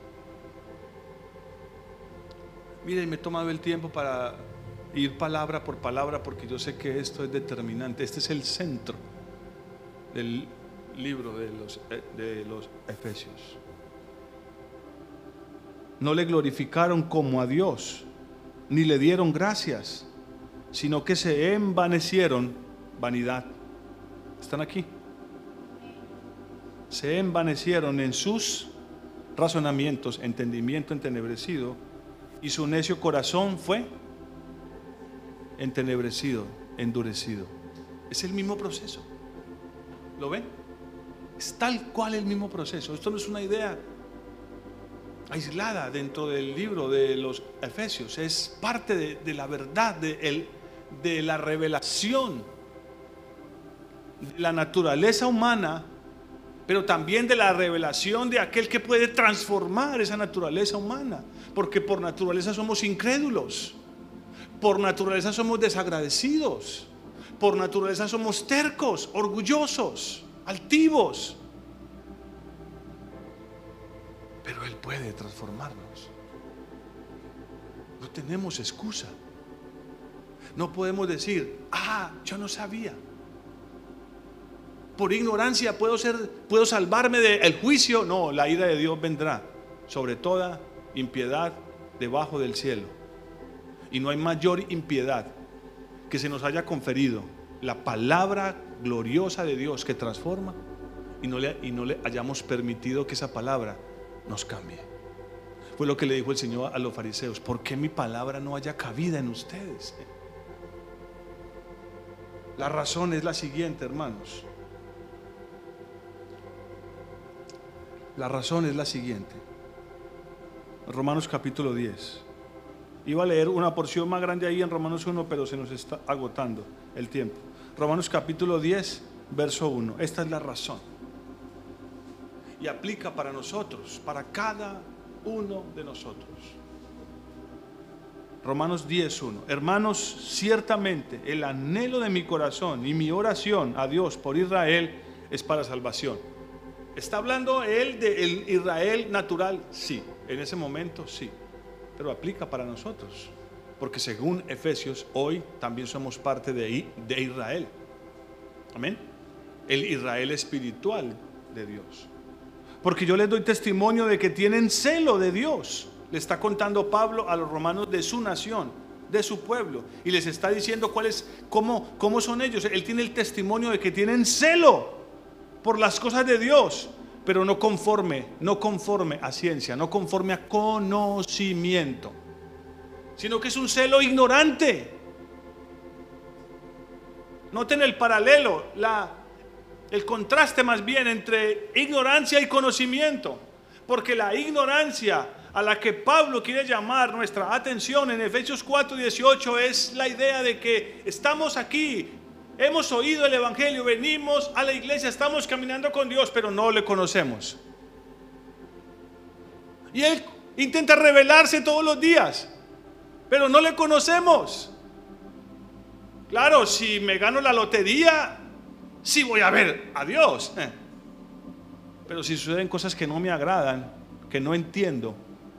Miren, me he tomado el tiempo para ir palabra por palabra, porque yo sé que esto es determinante. Este es el centro del libro de los, de los Efesios. No le glorificaron como a Dios, ni le dieron gracias, sino que se envanecieron. Vanidad. ¿Están aquí? Se envanecieron en sus razonamientos, entendimiento entenebrecido, y su necio corazón fue entenebrecido, endurecido. Es el mismo proceso. ¿Lo ven? Es tal cual el mismo proceso. Esto no es una idea aislada dentro del libro de los Efesios. Es parte de, de la verdad, de, el, de la revelación de la naturaleza humana, pero también de la revelación de aquel que puede transformar esa naturaleza humana. Porque por naturaleza somos incrédulos, por naturaleza somos desagradecidos, por naturaleza somos tercos, orgullosos, altivos. Pero Él puede transformarnos. No tenemos excusa. No podemos decir, ah, yo no sabía. Por ignorancia puedo ser, puedo salvarme del juicio. No, la ira de Dios vendrá sobre toda impiedad debajo del cielo. Y no hay mayor impiedad que se nos haya conferido la palabra gloriosa de Dios que transforma y no le, y no le hayamos permitido que esa palabra nos cambie. Fue lo que le dijo el Señor a los fariseos: ¿por qué mi palabra no haya cabida en ustedes? La razón es la siguiente, hermanos. La razón es la siguiente. Romanos capítulo diez. Iba a leer una porción más grande ahí en Romanos uno, pero se nos está agotando el tiempo. Romanos capítulo diez, verso uno. Esta es la razón. Y aplica para nosotros, para cada uno de nosotros. Romanos diez, uno. Hermanos, ciertamente el anhelo de mi corazón y mi oración a Dios por Israel es para salvación. ¿Está hablando él del Israel natural? Sí, en ese momento sí, pero aplica para nosotros, porque según Efesios, hoy también somos parte de, de Israel. Amén. El Israel espiritual de Dios. Porque yo les doy testimonio de que tienen celo de Dios. Le está contando Pablo a los romanos de su nación, de su pueblo, y les está diciendo cuál es, cómo, cómo son ellos. Él tiene el testimonio de que tienen celo por las cosas de Dios, pero no conforme, no conforme a ciencia, no conforme a conocimiento, sino que es un celo ignorante. Noten el paralelo, la, el contraste más bien entre ignorancia y conocimiento, porque la ignorancia a la que Pablo quiere llamar nuestra atención en Efesios cuatro dieciocho es la idea de que estamos aquí, hemos oído el evangelio, venimos a la iglesia, estamos caminando con Dios, pero no le conocemos. Y Él intenta revelarse todos los días, pero no le conocemos. Claro, si me gano la lotería, sí voy a ver a Dios. Pero si suceden cosas que no me agradan, que no entiendo,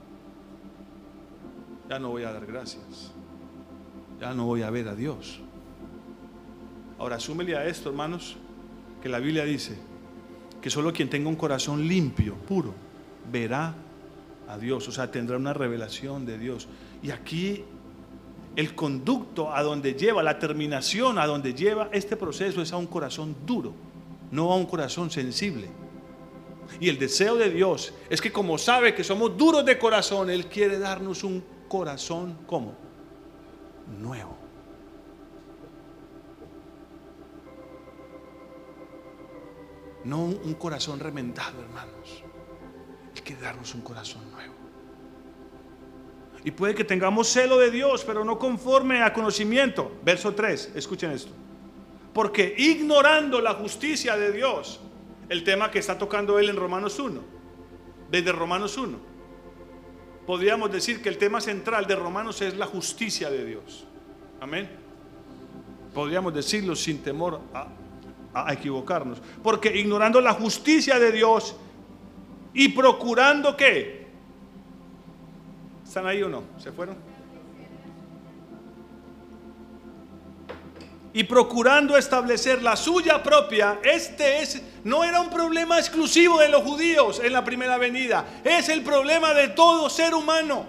ya no voy a dar gracias, ya no voy a ver a Dios. Ahora, súmele a esto, hermanos, que la Biblia dice que solo quien tenga un corazón limpio, puro, verá a Dios, o sea, tendrá una revelación de Dios. Y aquí el conducto a donde lleva, la terminación a donde lleva este proceso es a un corazón duro, no a un corazón sensible. Y el deseo de Dios es que, como sabe que somos duros de corazón, Él quiere darnos un corazón, ¿cómo? Nuevo. No un corazón remendado, hermanos. Él quiere darnos un corazón nuevo. Y puede que tengamos celo de Dios, pero no conforme a conocimiento. Verso tres, escuchen esto. Porque ignorando la justicia de Dios, el tema que está tocando él en Romanos uno, desde Romanos uno, podríamos decir que el tema central de Romanos es la justicia de Dios. Amén. Podríamos decirlo sin temor a, a equivocarnos. Porque ignorando la justicia de Dios y procurando, ¿qué? ¿Están ahí o no? ¿Se fueron? Y procurando establecer la suya propia. Este es, no era un problema exclusivo de los judíos en la primera venida, es el problema de todo ser humano.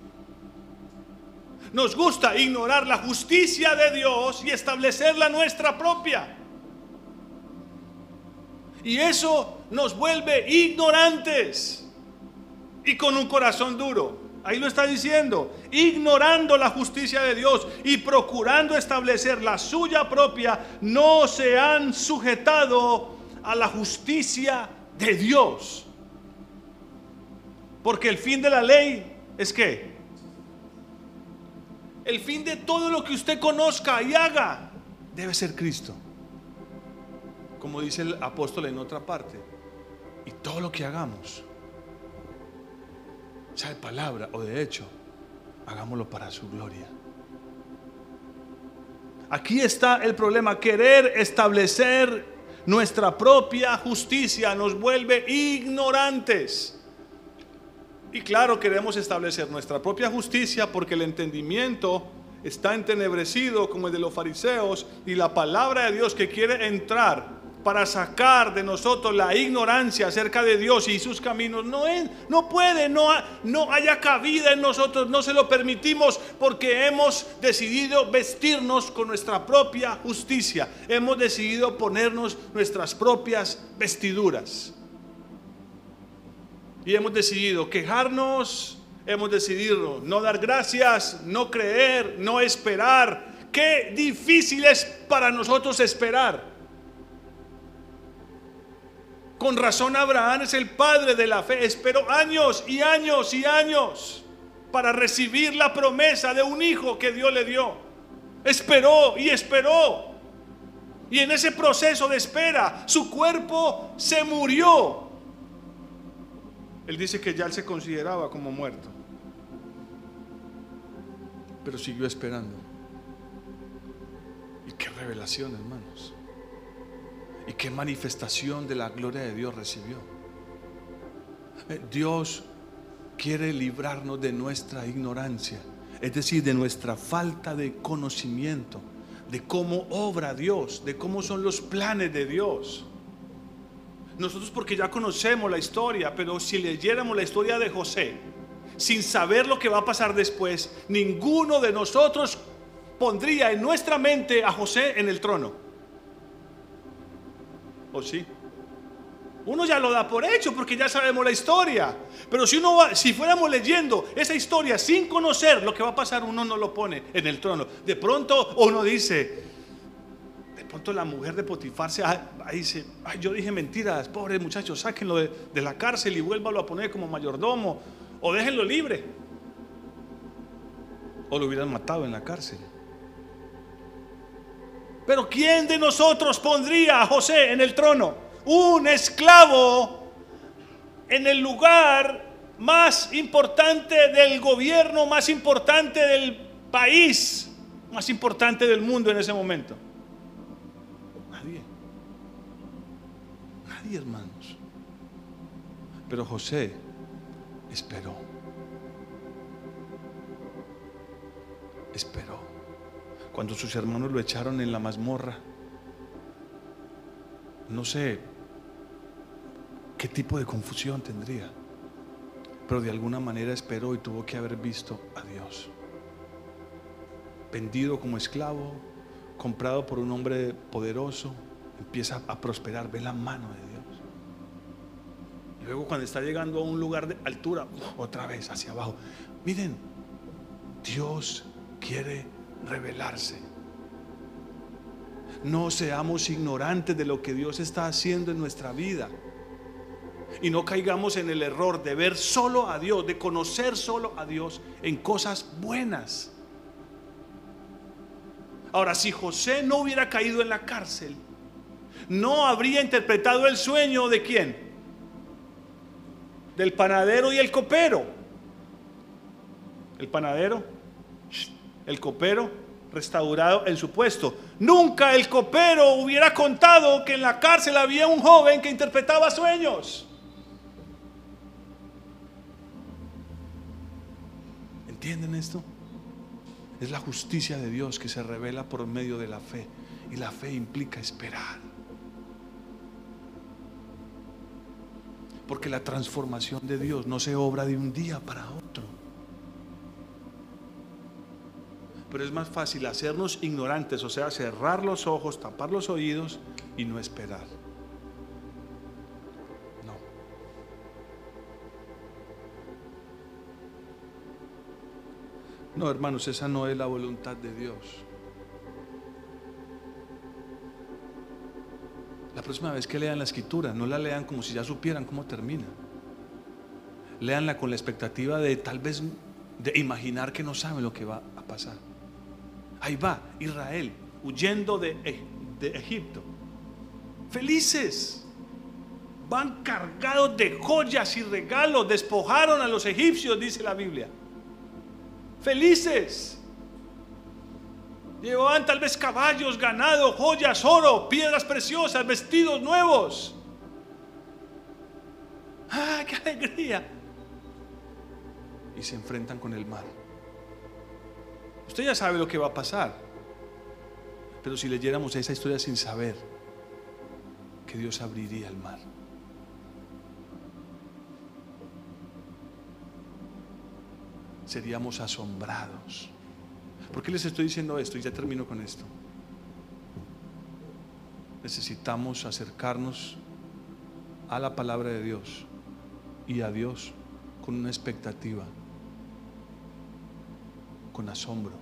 Nos gusta ignorar la justicia de Dios y establecer la nuestra propia, y eso nos vuelve ignorantes y con un corazón duro. Ahí lo está diciendo, ignorando la justicia de Dios y procurando establecer la suya propia, no se han sujetado a la justicia de Dios. Porque el fin de la ley es ¿qué? El fin de todo lo que usted conozca y haga debe ser Cristo. Como dice el apóstol en otra parte, y todo lo que hagamos, sea de palabra o de hecho, hagámoslo para su gloria. Aquí está el problema: querer establecer nuestra propia justicia nos vuelve ignorantes. Y claro, queremos establecer nuestra propia justicia porque el entendimiento está entenebrecido como el de los fariseos, y la palabra de Dios que quiere entrar para sacar de nosotros la ignorancia acerca de Dios y sus caminos, no, es, no puede, no, ha, no haya cabida en nosotros, no se lo permitimos, porque hemos decidido vestirnos con nuestra propia justicia, hemos decidido ponernos nuestras propias vestiduras, y hemos decidido quejarnos, hemos decidido no dar gracias, no creer, no esperar. Qué difícil es para nosotros esperar. Con razón Abraham es el padre de la fe. Esperó años y años y años. para recibir la promesa de un hijo que Dios le dio. Esperó y esperó. Y en ese proceso de espera, su cuerpo se murió. Él dice que ya él se consideraba como muerto, pero siguió esperando. Y qué revelación, hermanos. Y qué manifestación de la gloria de Dios recibió. Dios quiere librarnos de nuestra ignorancia, es decir, de nuestra falta de conocimiento, de cómo obra Dios, de cómo son los planes de Dios. Nosotros porque ya conocemos la historia, pero si leyéramos la historia de José sin saber lo que va a pasar después, ninguno de nosotros pondría en nuestra mente a José en el trono. ¿O sí? Uno ya lo da por hecho porque ya sabemos la historia. Pero si uno va, si fuéramos leyendo esa historia sin conocer lo que va a pasar, uno no lo pone en el trono. De pronto uno dice, de pronto la mujer de Potifar se ahí dice, ay, yo dije mentiras, pobre muchacho, sáquenlo de, de la cárcel y vuélvalo a poner como mayordomo, o déjenlo libre. O lo hubieran matado en la cárcel. Pero ¿quién de nosotros pondría a José en el trono? Un esclavo en el lugar más importante del gobierno, más importante del país, más importante del mundo en ese momento. Nadie. Nadie, hermanos. Pero José esperó. Esperó. Cuando sus hermanos lo echaron en la mazmorra, no sé qué tipo de confusión tendría, pero de alguna manera esperó y tuvo que haber visto a Dios. Vendido como esclavo, comprado por un hombre poderoso, empieza a prosperar, ve la mano de Dios. Y luego cuando está llegando a un lugar de altura, otra vez hacia abajo. Miren, Dios quiere revelarse. No seamos ignorantes de lo que Dios está haciendo en nuestra vida. Y no caigamos en el error de ver solo a Dios, de conocer solo a Dios en cosas buenas. Ahora, si José no hubiera caído en la cárcel, no habría interpretado el sueño de ¿quién? Del panadero y el copero. El panadero, el copero restaurado en su puesto. Nunca el copero hubiera contado que en la cárcel había un joven que interpretaba sueños. ¿Entienden esto? Es la justicia de Dios que se revela por medio de la fe, y la fe implica esperar, porque la transformación de Dios no se obra de un día para otro. Pero es más fácil hacernos ignorantes, o sea, cerrar los ojos, tapar los oídos y no esperar. No. No, hermanos, esa no es la voluntad de Dios. La próxima vez que lean la escritura, no la lean como si ya supieran cómo termina. Léanla con la expectativa de tal vez de imaginar que no saben lo que va a pasar. Ahí va Israel huyendo de, de Egipto, felices, van cargados de joyas y regalos, despojaron a los egipcios, dice la Biblia, felices. Llevaban tal vez caballos, ganado, joyas, oro, piedras preciosas, vestidos nuevos. ¡Ah, qué alegría! Y se enfrentan con el mar. Usted ya sabe lo que va a pasar, pero si leyéramos esa historia sin saber que Dios abriría el mar, seríamos asombrados. ¿Por qué les estoy diciendo esto? Y ya termino con esto. Necesitamos acercarnos a la palabra de Dios y a Dios con una expectativa, con asombro,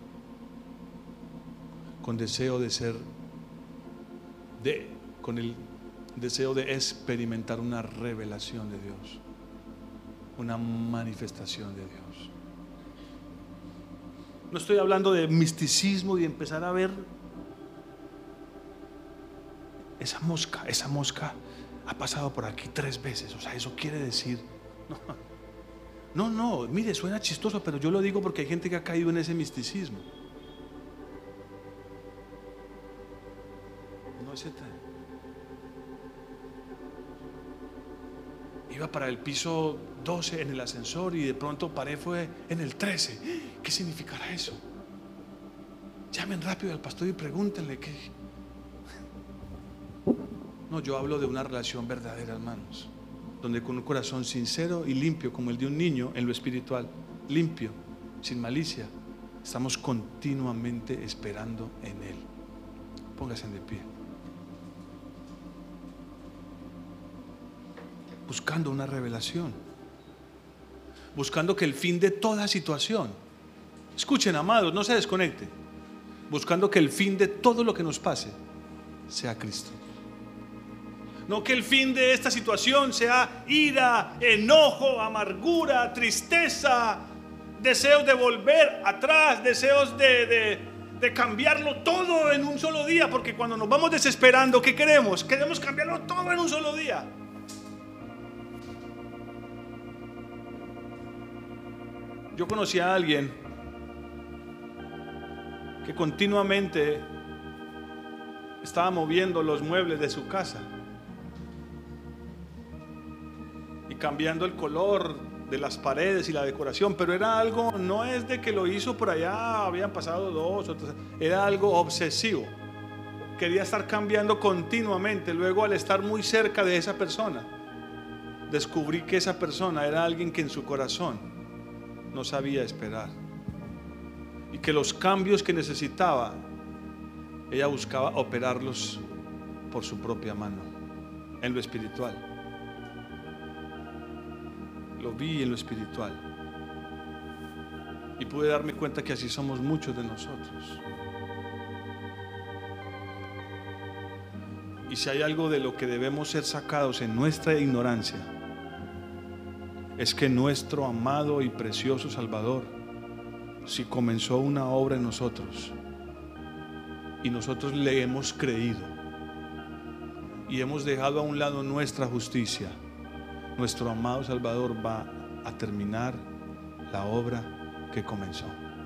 con deseo de ser, de, con el deseo de experimentar una revelación de Dios, una manifestación de Dios. No estoy hablando de misticismo y empezar a ver esa mosca, esa mosca ha pasado por aquí tres veces. O sea, eso quiere decir, no, no, no, mire, suena chistoso, pero yo lo digo porque hay gente que ha caído en ese misticismo. No ese tren. Iba para el piso doce en el ascensor y de pronto paré fue en el trece. ¿Qué significará eso? Llamen rápido al pastor y pregúntenle qué. No, yo hablo de una relación verdadera, hermanos, donde con un corazón sincero y limpio como el de un niño en lo espiritual, limpio, sin malicia, estamos continuamente esperando en Él. Póngase de pie. Buscando una revelación, buscando que el fin de toda situación, escuchen amados, no se desconecten, buscando que el fin de todo lo que nos pase sea Cristo. No que el fin de esta situación sea ira, enojo, amargura, tristeza, deseos de volver atrás, deseos de, de, de cambiarlo todo en un solo día, porque cuando nos vamos desesperando, ¿qué queremos? Queremos cambiarlo todo en un solo día. Yo conocí a alguien que continuamente estaba moviendo los muebles de su casa y cambiando el color de las paredes y la decoración, pero era algo, no es de que lo hizo por allá, habían pasado dos o tres, era algo obsesivo. Quería estar cambiando continuamente. Luego, al estar muy cerca de esa persona, descubrí que esa persona era alguien que en su corazón no sabía esperar, y que los cambios que necesitaba, ella buscaba operarlos por su propia mano, en lo espiritual. Lo vi en lo espiritual y pude darme cuenta que así somos muchos de nosotros. Y si hay algo de lo que debemos ser sacados en nuestra ignorancia, es que nuestro amado y precioso Salvador, si comenzó una obra en nosotros y nosotros le hemos creído y hemos dejado a un lado nuestra justicia, nuestro amado Salvador va a terminar la obra que comenzó.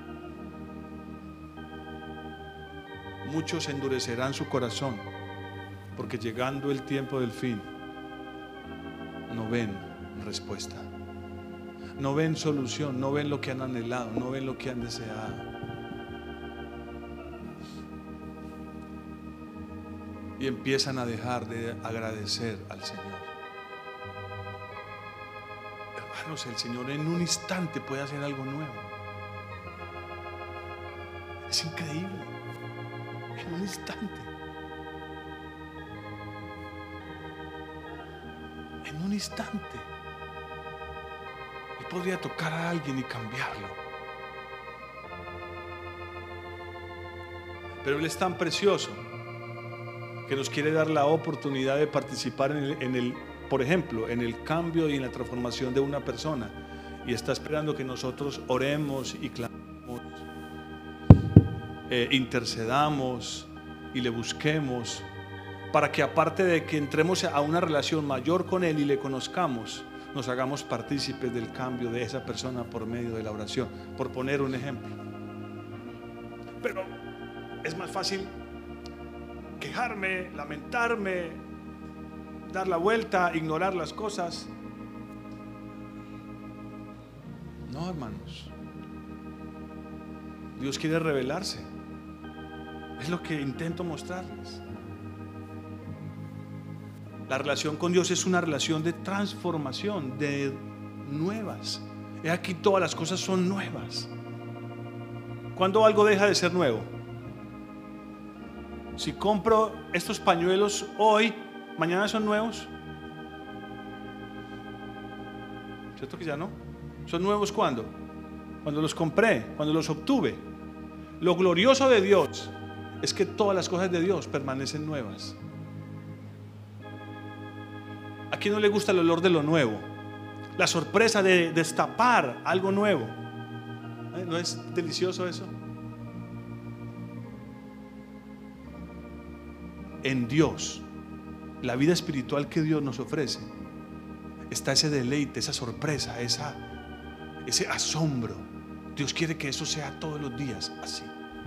Muchos endurecerán su corazón porque llegando el tiempo del fin no ven respuesta. No ven solución, no ven lo que han anhelado, no ven lo que han deseado. Y empiezan a dejar de agradecer al Señor. Hermanos, el Señor en un instante puede hacer algo nuevo. Es increíble. En un instante. En un instante. Él podría tocar a alguien y cambiarlo. Pero Él es tan precioso que nos quiere dar la oportunidad de participar en el, en el, por ejemplo, en el cambio y en la transformación de una persona, y está esperando que nosotros oremos y clamemos, eh, intercedamos y le busquemos, para que aparte de que entremos a una relación mayor con Él y le conozcamos, nos hagamos partícipes del cambio de esa persona por medio de la oración, por poner un ejemplo. Pero es más fácil quejarme, lamentarme, dar la vuelta, ignorar las cosas. No, hermanos, Dios quiere revelarse. Es lo que intento mostrarles. La relación con Dios es una relación de transformación, de nuevas. He aquí, todas las cosas son nuevas. ¿Cuándo algo deja de ser nuevo? Si compro estos pañuelos hoy, mañana son nuevos. ¿Cierto que ya no? ¿Son nuevos cuándo? Cuando los compré, cuando los obtuve. Lo glorioso de Dios es que todas las cosas de Dios permanecen nuevas. ¿A quién no le gusta el olor de lo nuevo? La sorpresa de destapar algo nuevo. ¿No es delicioso eso? En Dios, la vida espiritual que Dios nos ofrece, está ese deleite, esa sorpresa, esa, ese asombro. Dios quiere que eso sea todos los días así.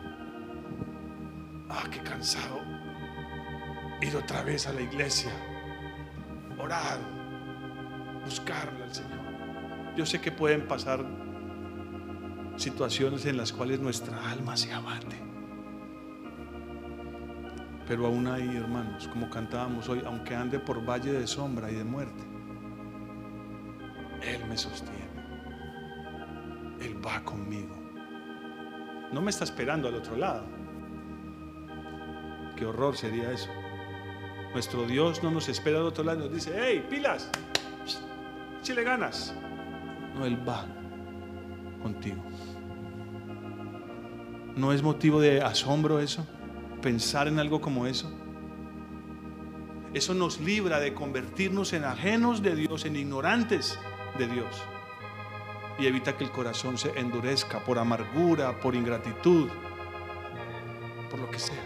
Ah, qué cansado ir otra vez a la iglesia, orar, buscarle al Señor. Yo sé que pueden pasar situaciones en las cuales nuestra alma se abate, pero aún ahí, hermanos, como cantábamos hoy, aunque ande por valle de sombra y de muerte, Él me sostiene, Él va conmigo. No me está esperando al otro lado. Qué horror sería eso. Nuestro Dios no nos espera al otro lado y nos dice: hey, pilas, si le ganas. No, Él va contigo. ¿No es motivo de asombro eso? Pensar en algo como eso. Eso nos libra de convertirnos en ajenos de Dios, en ignorantes de Dios, y evita que el corazón se endurezca por amargura, por ingratitud, por lo que sea.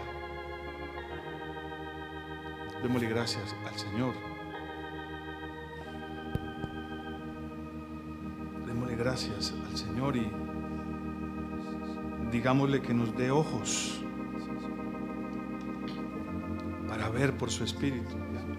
Démosle gracias al Señor. Démosle gracias al Señor y digámosle que nos dé ojos para ver por su Espíritu.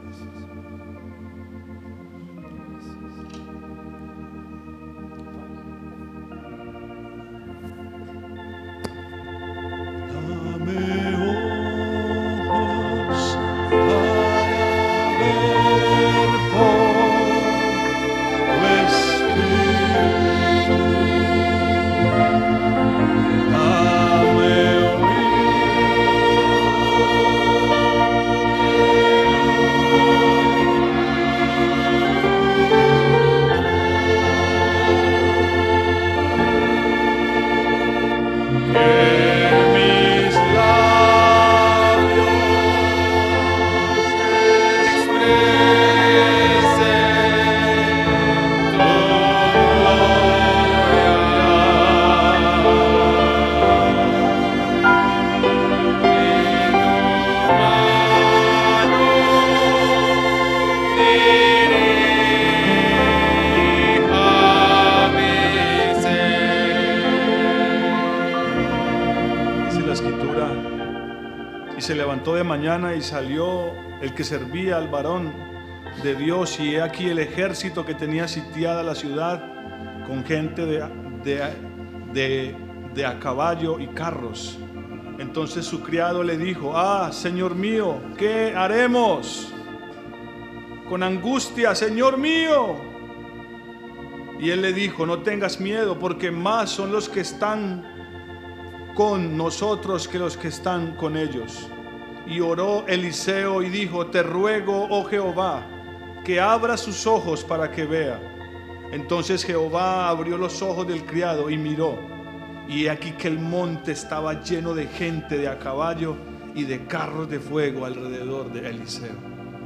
De mañana y salió el que servía al varón de Dios, y he aquí el ejército que tenía sitiada la ciudad con gente de, de, de, de a caballo y carros. Entonces su criado le dijo: ah, Señor mío, ¿qué haremos? Con angustia, Señor mío. Y él le dijo: no tengas miedo, porque más son los que están con nosotros que los que están con ellos. Y oró Eliseo y dijo: te ruego, oh Jehová, que abra sus ojos para que vea. Entonces Jehová abrió los ojos del criado y miró, y he aquí que el monte estaba lleno de gente de a caballo y de carros de fuego alrededor de Eliseo.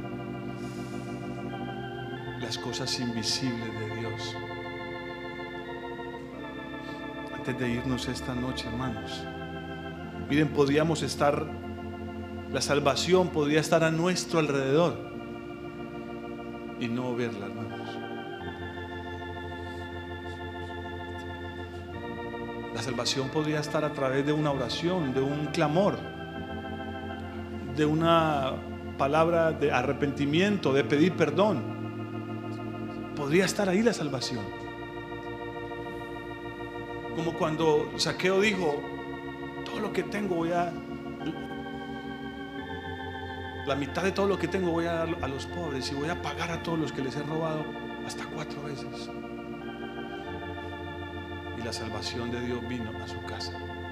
Las cosas invisibles de Dios. Antes de irnos esta noche, hermanos, miren, podríamos estar... La salvación podría estar a nuestro alrededor y no verla, hermanos. La salvación podría estar a través de una oración, de un clamor, de una palabra de arrepentimiento, de pedir perdón. Podría estar ahí la salvación. Como cuando Zaqueo dijo: todo lo que tengo voy a... La mitad de todo lo que tengo voy a dar a los pobres, y voy a pagar a todos los que les he robado hasta cuatro veces. Y la salvación de Dios vino a su casa.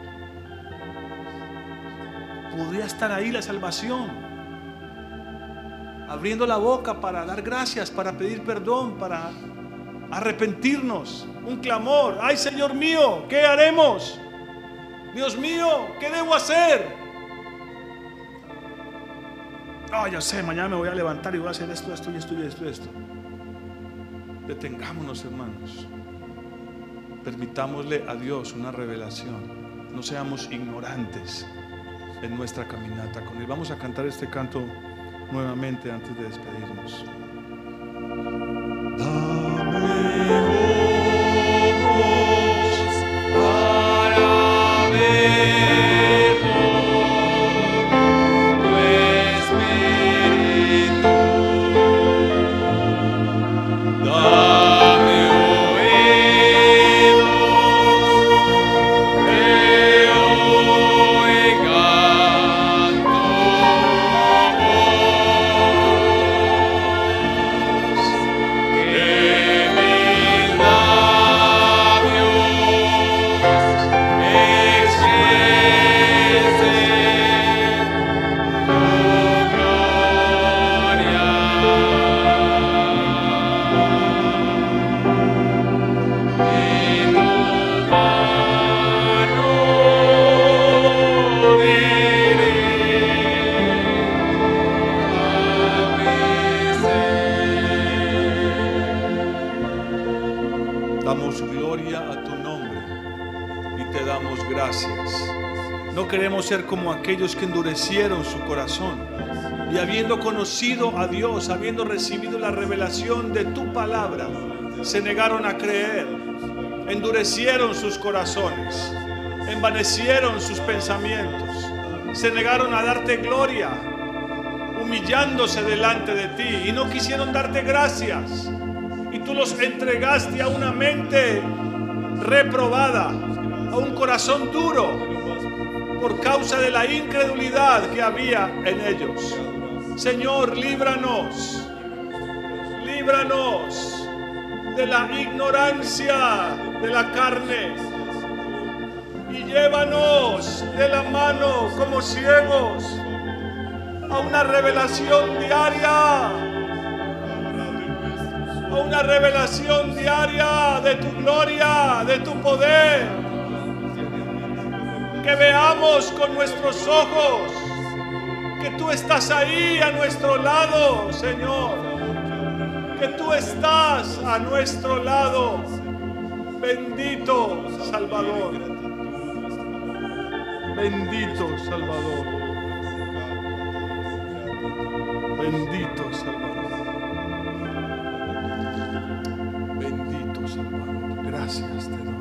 Podría estar ahí la salvación, abriendo la boca para dar gracias, para pedir perdón, para arrepentirnos. Un clamor: ay, Señor mío, ¿qué haremos? Dios mío, ¿qué debo hacer? Oh, yo sé, mañana me voy a levantar y voy a hacer esto, esto y esto y esto y esto. Detengámonos, hermanos. permitámosle a Dios una revelación. No seamos ignorantes en nuestra caminata con Él. Vamos a cantar este canto nuevamente antes de despedirnos. Damos gloria a tu nombre y te damos gracias. No queremos ser como aquellos que endurecieron su corazón y habiendo conocido a Dios, habiendo recibido la revelación de tu palabra, se negaron a creer, endurecieron sus corazones, envanecieron sus pensamientos, se negaron a darte gloria, humillándose delante de ti, y no quisieron darte gracias. Y tú los entregaste a una mente reprobada, a un corazón duro, por causa de la incredulidad que había en ellos. Señor, líbranos, líbranos de la ignorancia de la carne y llévanos de la mano como ciegos a una revelación diaria, a una revelación diaria de tu gloria, de tu poder, que veamos con nuestros ojos que tú estás ahí a nuestro lado, Señor, que tú estás a nuestro lado. Bendito Salvador, bendito Salvador, bendito Salvador, bendito Salvador. Gracias te doy.